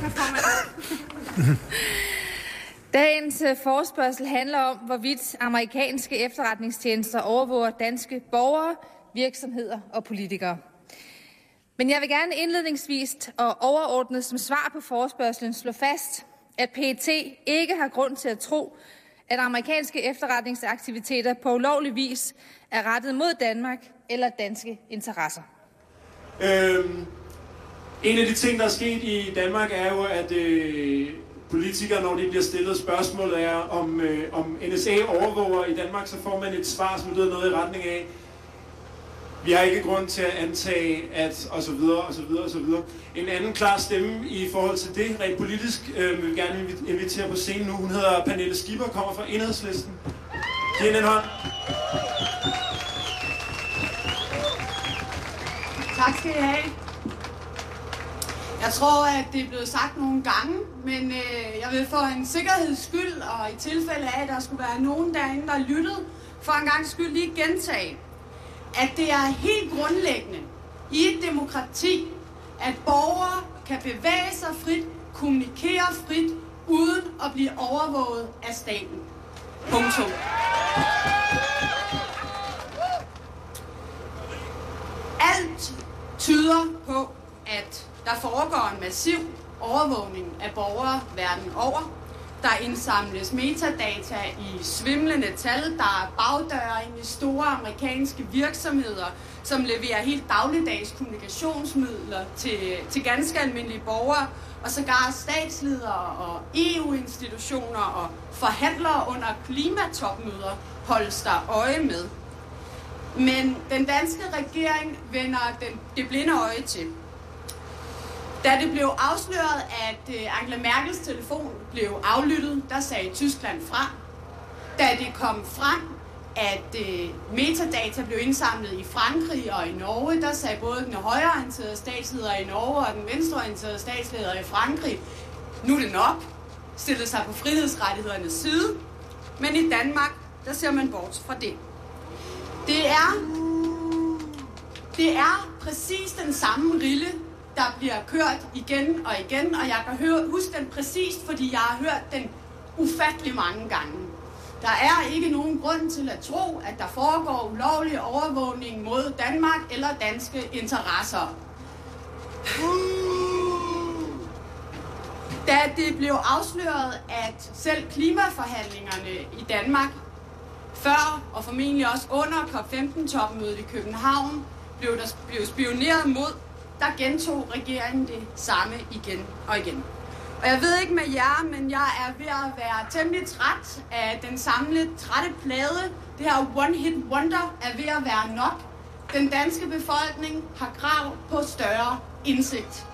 Dagens forespørgsel handler om, hvorvidt amerikanske efterretningstjenester overvåger danske borgere, virksomheder og politikere. Men jeg vil gerne indledningsvis og overordnet som svar på forespørgslen slå fast, at P E T ikke har grund til at tro, at amerikanske efterretningsaktiviteter på ulovlig vis er rettet mod Danmark eller danske interesser. Øhm, en af de ting, der er sket i Danmark, er jo, at øh, politikere, når de bliver stillet spørgsmål, er, om, øh, om N S A overvåger i Danmark, så får man et svar, som lyder noget i retning af, vi har ikke grund til at antage, at og så videre, og så videre, og så videre. En anden klar stemme i forhold til det, rent politisk, øh, vil vi gerne invitere på scenen nu. Hun hedder Pernille Skipper, kommer fra Enhedslisten. Giv hende en hånd. Tak skal I have. Jeg tror, at det er blevet sagt nogle gange, men øh, jeg vil for en sikkerheds skyld, og i tilfælde af, at der skulle være nogen derinde, der lyttede, for en gang skyld lige gentage, at det er helt grundlæggende i et demokrati, at borgere kan bevæge sig frit, kommunikere frit, uden at blive overvåget af staten. Punktum. Alt tyder på, at der foregår en massiv overvågning af borgere verden over. Der indsamles metadata i svimlende tal. Der er bagdøre ind i store amerikanske virksomheder, som leverer helt dagligdags kommunikationsmidler til, til ganske almindelige borgere, og sågar statsledere og E U-institutioner og forhandlere under klimatopmøder holdes der øje med. Men den danske regering vender den, det blinde øje til. Da det blev afsløret, at Angela Merkels telefon blev aflyttet, der sagde Tyskland fra. Da det kom frem, at metadata blev indsamlet i Frankrig og i Norge, der sagde både den højreorienterede statsleder i Norge og den venstreorienterede statsleder i Frankrig, nu er det nok, stillede sig på frihedsrettighedernes side, men i Danmark, der ser man bort fra det. Det er, det er præcis den samme rille, der bliver kørt igen og igen, og jeg kan høre, huske den præcist, fordi jeg har hørt den ufattelig mange gange. Der er ikke nogen grund til at tro, at der foregår ulovlig overvågning mod Danmark eller danske interesser. Da det blev afsløret, at selv klimaforhandlingerne i Danmark, før og formentlig også under COP femten-topmødet i København, blev der blev spioneret mod, der gentog regeringen det samme igen og igen. Og jeg ved ikke med jer, men jeg er ved at være temmelig træt af den samlede trætte plade. Det her one-hit wonder er ved at være nok. Den danske befolkning har krav på større indsigt.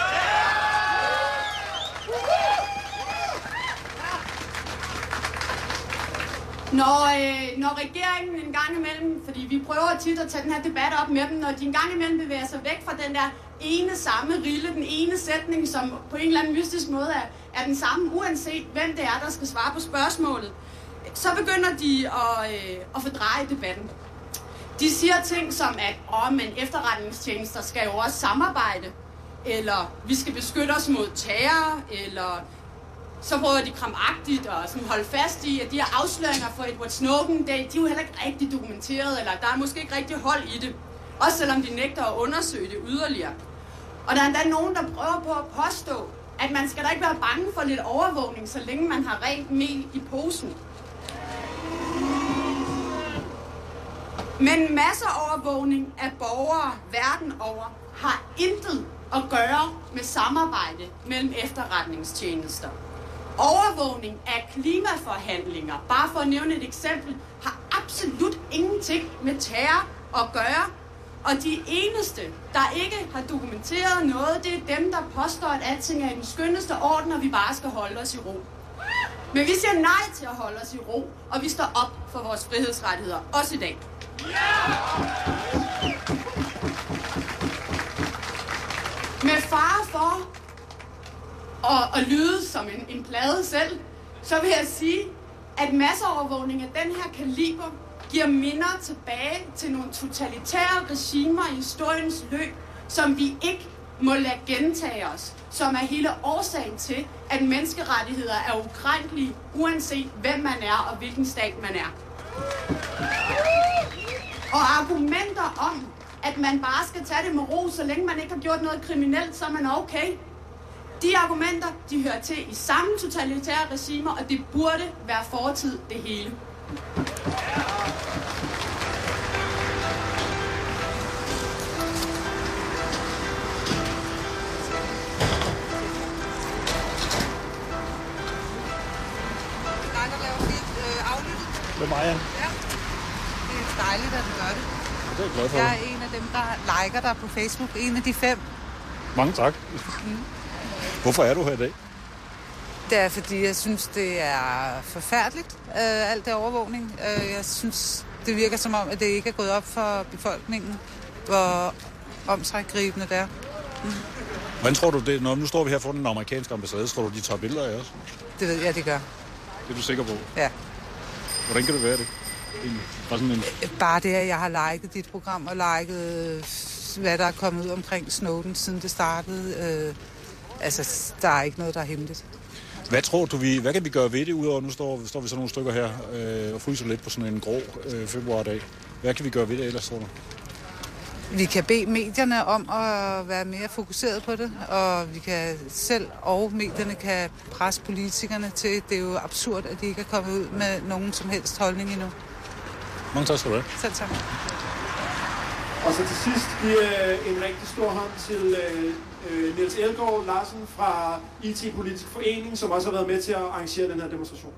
Når, øh, når regeringen en gang imellem, fordi vi prøver tit at tage den her debat op med dem, når de en gang imellem bevæger sig væk fra den der ene samme rille, den ene sætning, som på en eller anden mystisk måde er, er den samme, uanset hvem det er, der skal svare på spørgsmålet, så begynder de at, øh, at fordreje debatten. De siger ting som, at åh, men efterretningstjenester skal jo også samarbejde, eller vi skal beskytte os mod terror, eller så prøver de kramagtigt at sådan holde fast i, at de her afsløringer for Edward Snowden, de er jo heller ikke rigtig dokumenteret, eller der er måske ikke rigtig hold i det. Også selvom de nægter at undersøge det yderligere. Og der er endda nogen, der prøver på at påstå, at man skal da ikke være bange for lidt overvågning, så længe man har rent mel i posen. Men masseovervågning af borgere verden over har intet at gøre med samarbejde mellem efterretningstjenester. Overvågning af klimaforhandlinger, bare for at nævne et eksempel, har absolut ingenting med terror at gøre. Og de eneste, der ikke har dokumenteret noget, det er dem, der påstår, at alting er i den skønneste orden, og vi bare skal holde os i ro. Men vi siger nej til at holde os i ro, og vi står op for vores frihedsrettigheder, også i dag. Med fare for at, at lyde som en, en plade selv, så vil jeg sige, at masseovervågning af den her kaliber giver minder tilbage til nogle totalitære regimer i historiens løb, som vi ikke må lade gentage os, som er hele årsagen til, at menneskerettigheder er ukrænkelige, uanset hvem man er og hvilken stat man er. Og argumenter om, at man bare skal tage det med ro, så længe man ikke har gjort noget kriminelt, så er man okay. De argumenter, de hører til i samme totalitære regimer, og det burde være fortid det hele. Med Maja. Ja, det er dejligt, at du gør det. Det er jeg glad for. Jeg er en af dem, der liker dig på Facebook. En af de fem. Mange tak. Mm. Hvorfor er du her i dag? Det er, fordi jeg synes, det er forfærdeligt, øh, alt det overvågning. Øh, jeg synes, det virker som om, at det ikke er gået op for befolkningen, hvor omtrækgribende det er. Mm. Hvordan tror du det? Når nu står vi her for den amerikanske ambassade, tror du, de tager billeder af os? Det ved jeg, de gør. Det er du sikker på? Ja. Hvordan kan det være det? Bare, sådan en... Bare det, at jeg har liket dit program og liket, hvad der er kommet ud omkring Snowden, siden det startede. Øh, altså, der er ikke noget, der er hemmeligt. Hvad tror du, vi, hvad kan vi gøre ved det, udover nu står, står vi så nogle stykker her øh, og fryser lidt på sådan en grå øh, februardag? Hvad kan vi gøre ved det ellers, tror du? vi kan bede medierne om at være mere fokuseret på det, og vi kan selv og medierne kan presse politikerne til. Det er jo absurd, at de ikke er kommet ud med nogen som helst holdning endnu. Mange tak skal du have. Selv tak. Og så til sidst giver en rigtig stor hånd til uh, Niels Elgaard Larsen fra I T Politisk Forening, som også har været med til at arrangere den her demonstration.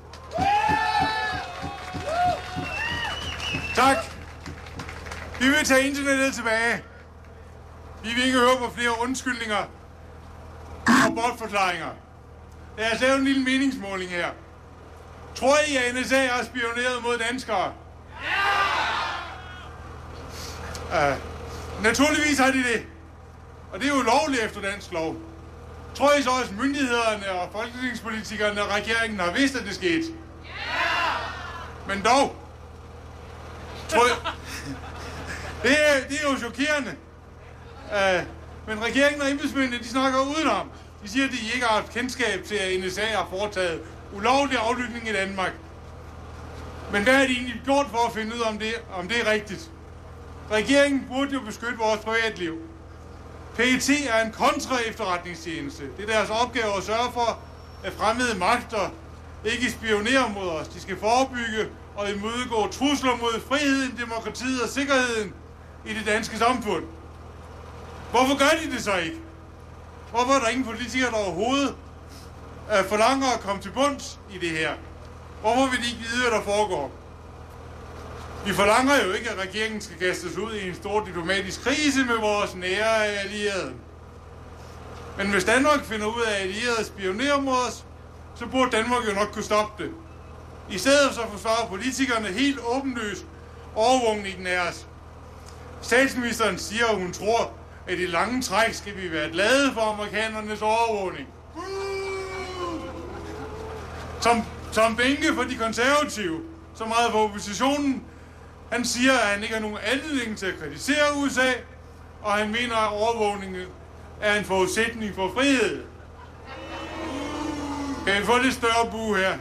Tak. Vi vil tage internettet tilbage. Vi vil ikke høre på flere undskyldninger og bortforklaringer. Lad os lave en lille meningsmåling her. Tror I, at N S A har spioneret mod danskere? Ja! Uh, naturligvis har de det. Og det er jo lovligt efter dansk lov. Tror I så også, at myndighederne og folketingspolitikerne og regeringen har vidst, at det skete? Men dog. Tror I... Det er, det er jo chokerende. Uh, men regeringen og embedsmændene, de snakker udenom. De siger, at de ikke har haft kendskab til, at N S A har foretaget ulovlig aflytning i Danmark. Men hvad har de egentlig gjort for at finde ud af, om det, om det er rigtigt? Regeringen burde jo beskytte vores privatliv. P E T er en kontra-efterretningstjeneste. Det er deres opgave at sørge for, at fremmede magter ikke spionerer mod os. De skal forebygge og imødegå trusler mod friheden, demokratiet og sikkerheden i det danske samfund. Hvorfor gør de det så ikke? Hvorfor er der ingen politikere, der overhovedet forlanger at komme til bunds i det her? Hvorfor vil de ikke vide, hvad der foregår? Vi forlanger jo ikke, at regeringen skal kastes ud i en stor diplomatisk krise med vores nære allierede. Men hvis Danmark finder ud af, at allierede spionerer mod os, så burde Danmark jo nok kunne stoppe det. I stedet så forsvarer politikerne helt åbenløst overvågningen af os. Statsministeren siger, at hun tror, at i lange træk skal vi være glade for amerikanernes overvågning. Som, som Benke for de konservative, så meget for oppositionen, han siger, at han ikke har nogen anledning til at kritisere U S A, og han mener, at overvågningen er en forudsætning for frihed. Kan vi få lidt større bue her?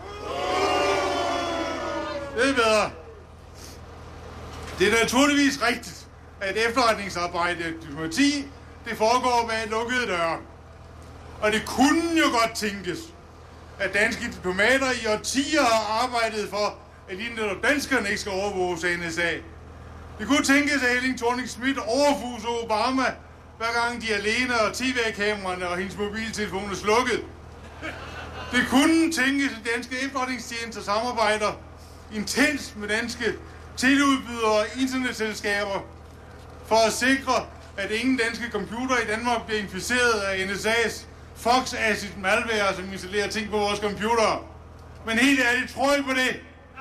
Det er bedre. Det er naturligvis rigtigt, at efterretningsarbejde og diplomati, det foregår bag lukkede døre. Og det kunne jo godt tænkes, at danske diplomater i årtier har arbejdet for, at lige netop danskerne ikke skal overvåges af N S A. Det kunne tænkes, at Helle Thorning-Schmidt overfuser Obama, hver gang de er alene, og T V-kameraerne og hendes mobiltelefon er slukket. Det kunne tænkes, at danske efterretningstjenester samarbejder intens med danske teleudbydere og internetselskaber for at sikre, at ingen danske computer i Danmark bliver inficeret af N S A's Fox Acid malware, som installerer ting på vores computere. Men helt ærligt, tror I på det?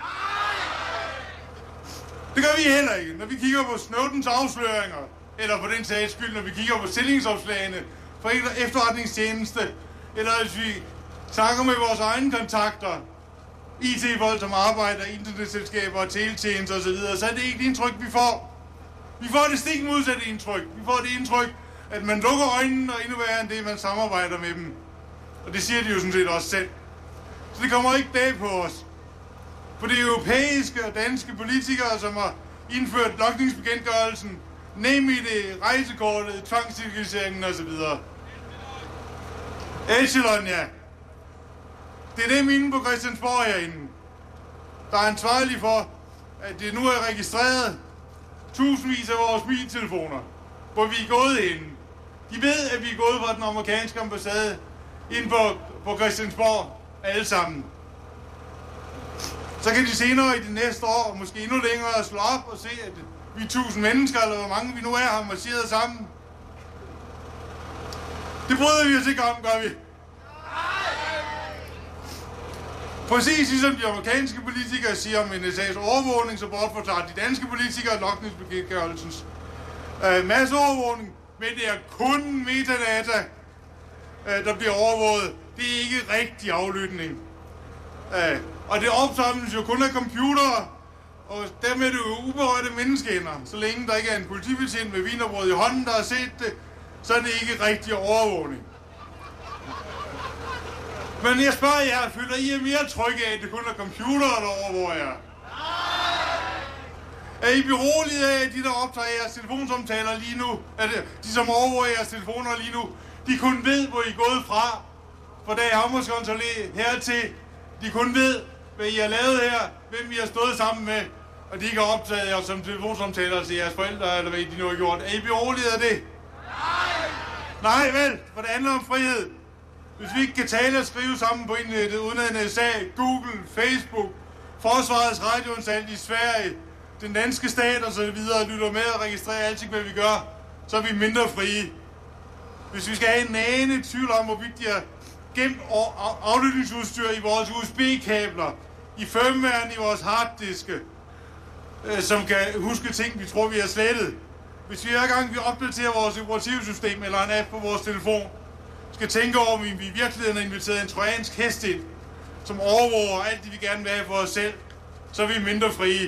Det gør vi heller ikke, når vi kigger på Snowdens afsløringer, eller på den sags skyld, når vi kigger på stillingsopslagene for efterretningstjeneste, eller hvis vi snakker med vores egne kontakter, I T-folk, som arbejder i internetselskaber og teletjenester osv., så er det ikke det indtryk, vi får. Vi får det stik modsatte indtryk. Vi får det indtryk, at man lukker øjnene, og endnu værre end det, man samarbejder med dem. Og det siger de jo sådan set også selv. Så det kommer ikke bag på os. For det europæiske og danske politikere, som har indført logningsbekendtgørelsen, NemID, rejsekortet, tvangsdigitaliseringen osv. Echelon, ja. Det er dem inde på Christiansborg herinde, der er ansvarlige for, at det nu er registreret tusindvis af vores mobiltelefoner, hvor vi er gået henne. De ved, at vi er gået fra den amerikanske ambassade ind på, på Christiansborg, alle sammen. Så kan de senere i de næste år, måske endnu længere, slå op og se, at vi er tusind mennesker, eller hvor mange vi nu er, har marcheret sammen. Det bryder vi os ikke om, gør vi. Præcis ligesom de amerikanske politikere siger om N S A's overvågning, så bortforklarer de danske politikere logningsbekendtgørelsens øh, masseovervågning, men det er kun metadata, øh, der bliver overvåget. Det er ikke rigtig aflytning. Øh, og det opsamles jo kun af computere, og dermed er det jo uberørte menneskehænder. Så længe der ikke er en politibetjent med wienerbrød i hånden, der har set det, så er det ikke rigtig overvågning. Men jeg spørger jer, føler I er mere trygge af, at det kun er computere, der overvåger jer? Er I beroliget af, at de, der optager jeres telefonsamtaler lige nu, at de, som overvåger jeres telefoner lige nu, de kun ved, hvor I er gået fra, fra dag Havmårskontrolé hertil. De kun ved, hvad I har lavet her, hvem I har stået sammen med, og de ikke har optaget jer som telefonsamtaler til jeres forældre, eller hvad de nu har gjort. Er I beroliget af det? Nej! Nej, vel, for det handler om frihed. Hvis vi ikke kan tale og skrive sammen på internettet, uden at N S A, Google, Facebook, Forsvarets radioanstalt i Sverige, den danske stat og så videre lytter med og registrerer alting, hvad vi gør, så er vi mindre frie. Hvis vi skal have en nane tvivl om, hvorvidt de har gemt aflytningsudstyr i vores U S B-kabler, i firmwaren i vores harddiske, øh, som kan huske ting, vi tror, vi har slettet. Hvis vi hver gang vi opdaterer vores operativsystem eller en app på vores telefon, skal tænke over, om vi i virkeligheden har inviteret en trojansk hest ind, som overvåger alt det, vi gerne vil have for os selv, så er vi mindre frie.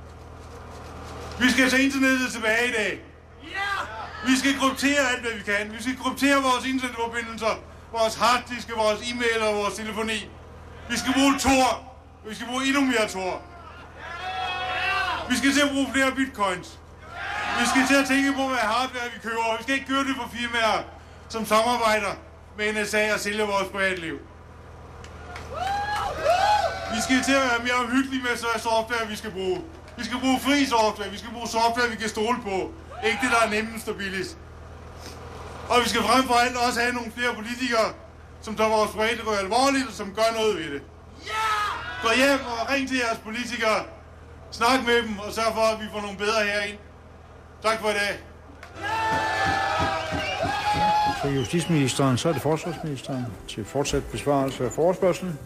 Vi skal tage internettet tilbage i dag. Vi skal kryptere alt, hvad vi kan. Vi skal kryptere vores internetforbindelser, vores harddiske, vores e-mail og vores telefoni. Vi skal bruge Tor. Vi skal bruge endnu mere Tor. Vi skal til at bruge flere bitcoins. Vi skal til at tænke på, hvad hardware vi køber. Vi skal ikke købe det for firmaer, som samarbejder med N S A og sælger vores privatliv. Vi skal til at være mere omhyggelige med så software, vi skal bruge. Vi skal bruge fri software. Vi skal bruge software, vi kan stole på. Ikke det, der er nemmest og billigst. Og vi skal frem for alt også have nogle flere politikere, som tager vores privatliv alvorligt og som gør noget ved det. Gå hjem og ring til jeres politikere. Snak med dem og sørg for, at vi får nogle bedre herind. Tak for i dag. Så justitsministeren, så er det forsvarsministeren til fortsat besvarelse af forespørgslen.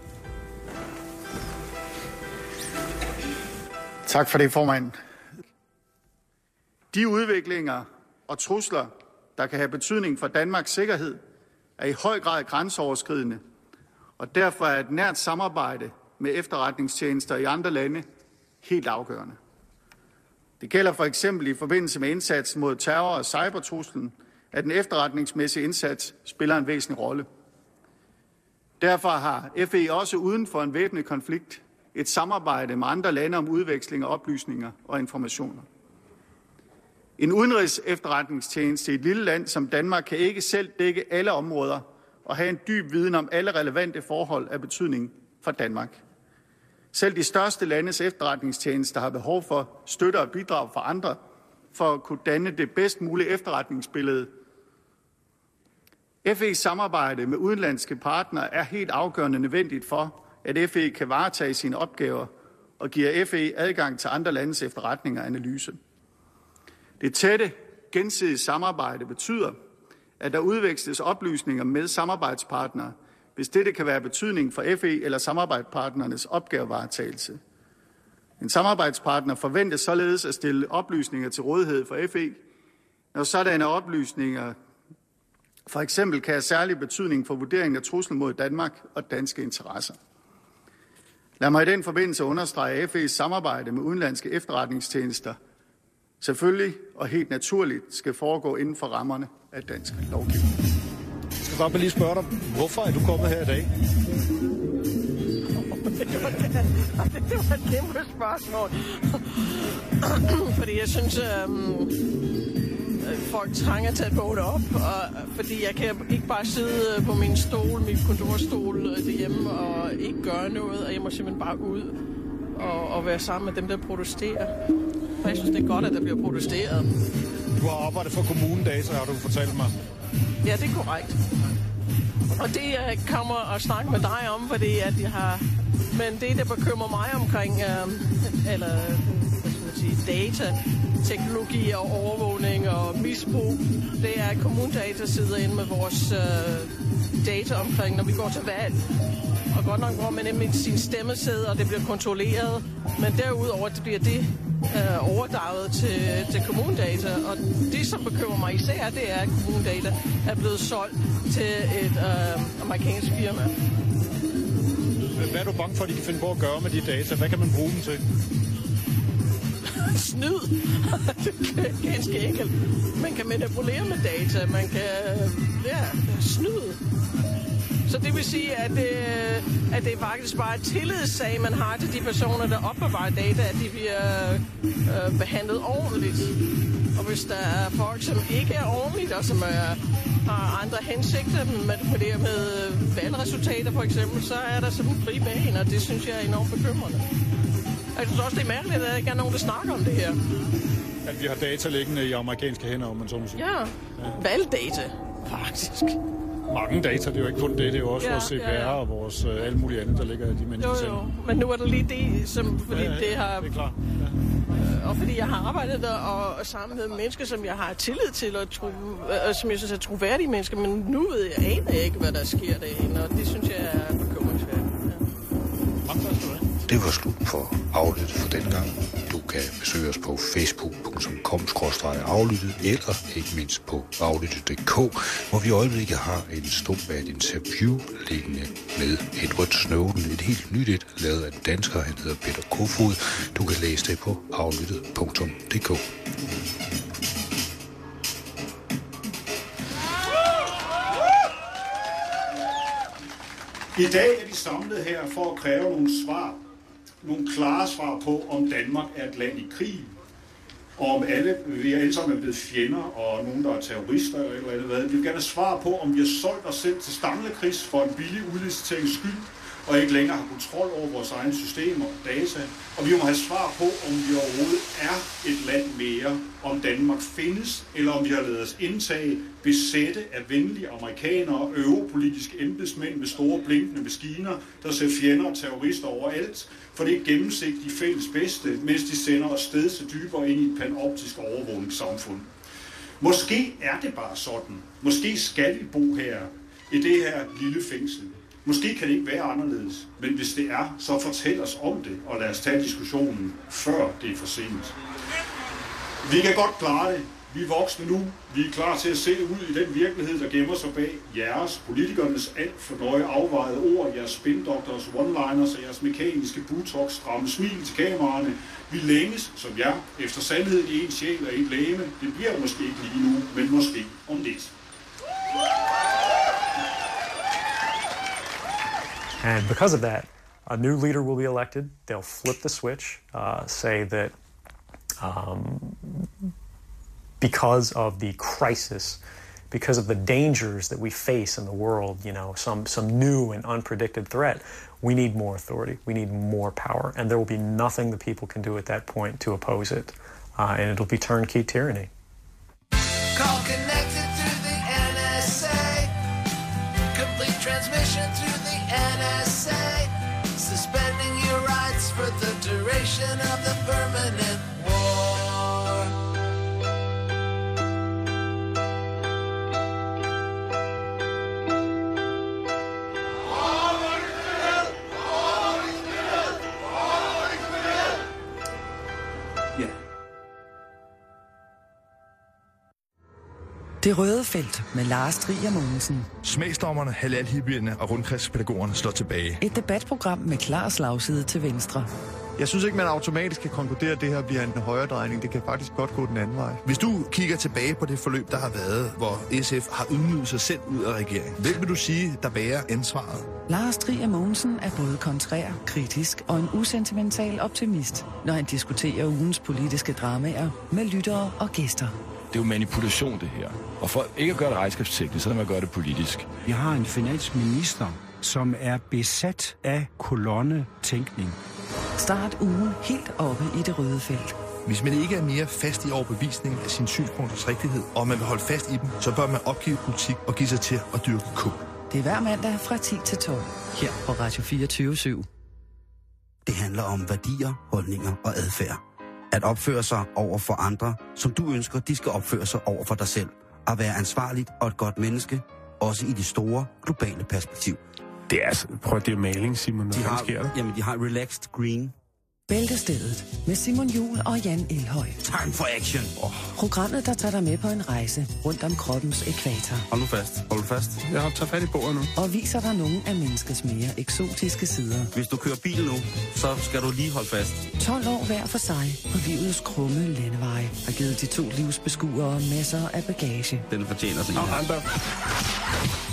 Tak for det, formand. De udviklinger og trusler, der kan have betydning for Danmarks sikkerhed, er i høj grad grænseoverskridende, og derfor er et nært samarbejde med efterretningstjenester i andre lande helt afgørende. Det gælder for eksempel i forbindelse med indsatsen mod terror og cybertruslen, at den efterretningsmæssige indsats spiller en væsentlig rolle. Derfor har F E også uden for en væbnet konflikt et samarbejde med andre lande om udveksling af oplysninger og informationer. En udenrigs efterretningstjeneste i et lille land som Danmark kan ikke selv dække alle områder og have en dyb viden om alle relevante forhold af betydning for Danmark. Selv de største landes efterretningstjenester har behov for støtte og bidrag fra andre for at kunne danne det bedst mulige efterretningsbillede. F E's samarbejde med udenlandske partnere er helt afgørende nødvendigt for, at F E kan varetage sine opgaver og giver F E adgang til andre landes efterretninger og analyse. Det tætte, gensidige samarbejde betyder, at der udveksles oplysninger med samarbejdspartnere, hvis dette kan være betydning for F E eller samarbejdspartnernes opgavevaretagelse. En samarbejdspartner forventes således at stille oplysninger til rådighed for F E, når sådanne oplysninger for eksempel kan have særlig betydning for vurderingen af truslen mod Danmark og danske interesser. Lad mig i den forbindelse understrege, at F E's samarbejde med udenlandske efterretningstjenester selvfølgelig og helt naturligt skal foregå inden for rammerne af dansk lovgivning. Jeg skal bare lige spørge dig, hvorfor er du kommet her i dag? Det var, det var et kæmpe spørgsmål. Fordi jeg synes, øhm, folk trænger til at vågne op. Og, fordi jeg kan ikke bare sidde på min stol, min kontorstol derhjemme og ikke gøre noget. Og jeg må simpelthen bare ud og, og være sammen med dem, der protesterer. Og jeg synes, det er godt, at der bliver protesteret. Du har arbejdet for Kommunedata, har du fortalt mig. Ja, det er korrekt. Og det jeg kommer og snakke med dig om, fordi at jeg har... Men det, der bekymrer mig omkring, øh, eller hvad skal man sige, data, teknologi og overvågning og misbrug, det er, at Kommunedata sidder inde med vores øh, data omkring, når vi går til valg. Og godt nok, hvor man nemlig sin stemmesæde, og det bliver kontrolleret. Men derudover det bliver det øh, overdraget til, til Kommunedata. Og det, som bekymrer mig især, det er, at Kommunedata er blevet solgt til et øh, amerikansk firma. Hvad er du bange for, at de kan finde på at gøre med de data? Hvad kan man bruge dem til? Snyd. Det er ganske enkelt. Man kan manipulere med data. Man kan ja, snyde. Så det vil sige, at, øh, at det er faktisk bare et tillidssag, man har til de personer, der opbevarer data, at de bliver øh, behandlet ordentligt. Og hvis der er folk, som ikke er ordentligt, og som er, har andre hensigter med, med det med valgresultater for eksempel, så er der sådan en fri bane, og det synes jeg er enormt bekymrende. Jeg synes også, det er mærkeligt, at der ikke er nogen, der snakker om det her. At vi har data liggende i amerikanske hænder, om man så må sige. Ja, ja. Valgdata, faktisk. Mange data, det er jo ikke kun det, det er jo også ja, vores C P R ja, ja. og vores uh, alt muligt andet, der ligger i de mennesker selv. Jo, jo, men nu er der lige det, som, fordi ja, ja, det har... det er klart. Ja. Og fordi jeg har arbejdet der og, og sammen med mennesker, som jeg har tillid til, og, tro, og som jeg synes er troværdige mennesker, men nu ved jeg, aner jeg ikke, hvad der sker derinde, og det synes jeg er bekymringsværdigt. Ja. Det var slut for Aflyttet for den gang. Du kan besøge os på facebook punktum com skråstreg aflyttet eller ikke mindst på aflyttet punktum d k, hvor vi i øjeblikket har en stump af et interview liggende med Edward Snowden. Et helt nyt et, lavet af en dansker, han hedder Peter Kofod. Du kan læse det på aflyttet punktum d k. I dag er vi samlet her for at kræve nogle svar, nogle klare svar på, om Danmark er et land i krig, og om alle, vi er alle sammen er blevet fjender, og nogen, der er terrorister eller eller andet. Vi vil gerne svare på, om vi har solgt os selv til Stamle-Chris for en billig udliciteringskyld, skyld, og ikke længere har kontrol over vores egne systemer og data. Og vi må have svar på, om vi overhovedet er et land mere, om Danmark findes, eller om vi har ladet os indtage, besætte af venlige amerikanere og europolitiske embedsmænd med store blinkende maskiner, der ser fjender og terrorister overalt, for det er gennemsigtigt fælles bedste, mens de sender os sted så dybere ind i et panoptisk overvågningssamfund. Måske er det bare sådan. Måske skal vi bo her, i det her lille fængsel. Måske kan det ikke være anderledes, men hvis det er, så fortæl os om det, og lad os tage diskussionen, før det er for sent. Vi kan godt klare det. Vi er voksne nu. Vi er klar til at se ud i den virkelighed, der gemmer sig bag jeres, politikernes alt for nøje afvejede ord, jeres spindoktors one-liners og jeres mekaniske butox, stramme smil til kameraerne. Vi længes, som jer, efter sandheden i en sjæl og et læme. Det bliver måske ikke lige nu, men måske om lidt. And because of that, a new leader will be elected. They'll flip the switch, uh, say that um, because of the crisis, because of the dangers that we face in the world, you know, some, some new and unpredicted threat, we need more authority, we need more power, and there will be nothing the people can do at that point to oppose it, uh, and it'll be turnkey tyranny. Call connected to the N S A, complete transmission through the N S A, suspending your rights for the duration of the permanent war. Det røde felt med Lars Trier Mogensen. Smagsdommerne, halalhippierne og rundkredspædagogerne slår tilbage. Et debatprogram med klar slagside til venstre. Jeg synes ikke, man automatisk kan konkludere, at det her bliver en højredrejning. Det kan faktisk godt gå den anden vej. Hvis du kigger tilbage på det forløb, der har været, hvor S F har ydmyget sig selv ud af regeringen, hvem vil du sige, der bærer ansvaret? Lars Trier Mogensen er både kontrær, kritisk og en usentimental optimist, når han diskuterer ugens politiske dramaer med lyttere og gæster. Det er jo manipulation, det her. Og for ikke at gøre det regnskabsteknisk, så kan man gøre det politisk. Vi har en finansminister, som er besat af kolonnetænkning. Start ugen helt oppe i det røde felt. Hvis man ikke er mere fast i overbevisningen af sin synspunkters rigtighed, og man vil holde fast i dem, så bør man opgive politik og give sig til at dyrke kul. Det er hver mandag fra ti til tolv, her på Radio fireogtyve syv. Det handler om værdier, holdninger og adfærd. At opføre sig over for andre, som du ønsker, de skal opføre sig over for dig selv. At være ansvarligt og et godt menneske, også i det store, globale perspektiv. Det er altså, prøv det er maling, Simon, hvad har, sker der? Jamen, de har relaxed green. Bæltestedet med Simon Juhl og Jan Elhøj. Time for action. Oh. Programmet, der tager dig med på en rejse rundt om kroppens ækvator. Hold nu fast. Hold nu fast. Jeg har taget fat i bordet nu. Og viser dig nogle af menneskets mere eksotiske sider. Hvis du kører bil nu, så skal du lige holde fast. tolv år hver for sig på livets krumme landeveje har givet de to livsbeskuere masser af bagage. Den fortjener sig. Og andre. Hør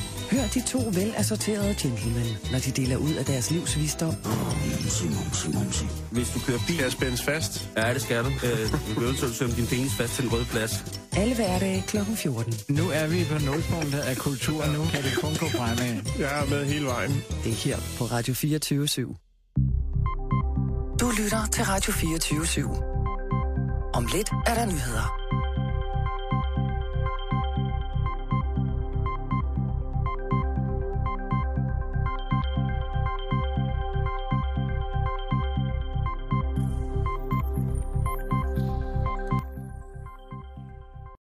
de to velassorterede gentlemen, når de deler ud af deres livs visdom. Momsi, momsi, momsi. Hvis du kører bil... Skal jeg spændes fast? Ja, det skal du. Øh, du kan jo sømme din penis fast til en rød plads. Alle hverdage klokken fjorten. Nu er vi på nulpunktet af kultur. Nu kan det kun gå fremad. Jeg er med hele vejen. Det er her på Radio fireogtyve syv. Du lytter til Radio fireogtyve syv. Om lidt er der nyheder.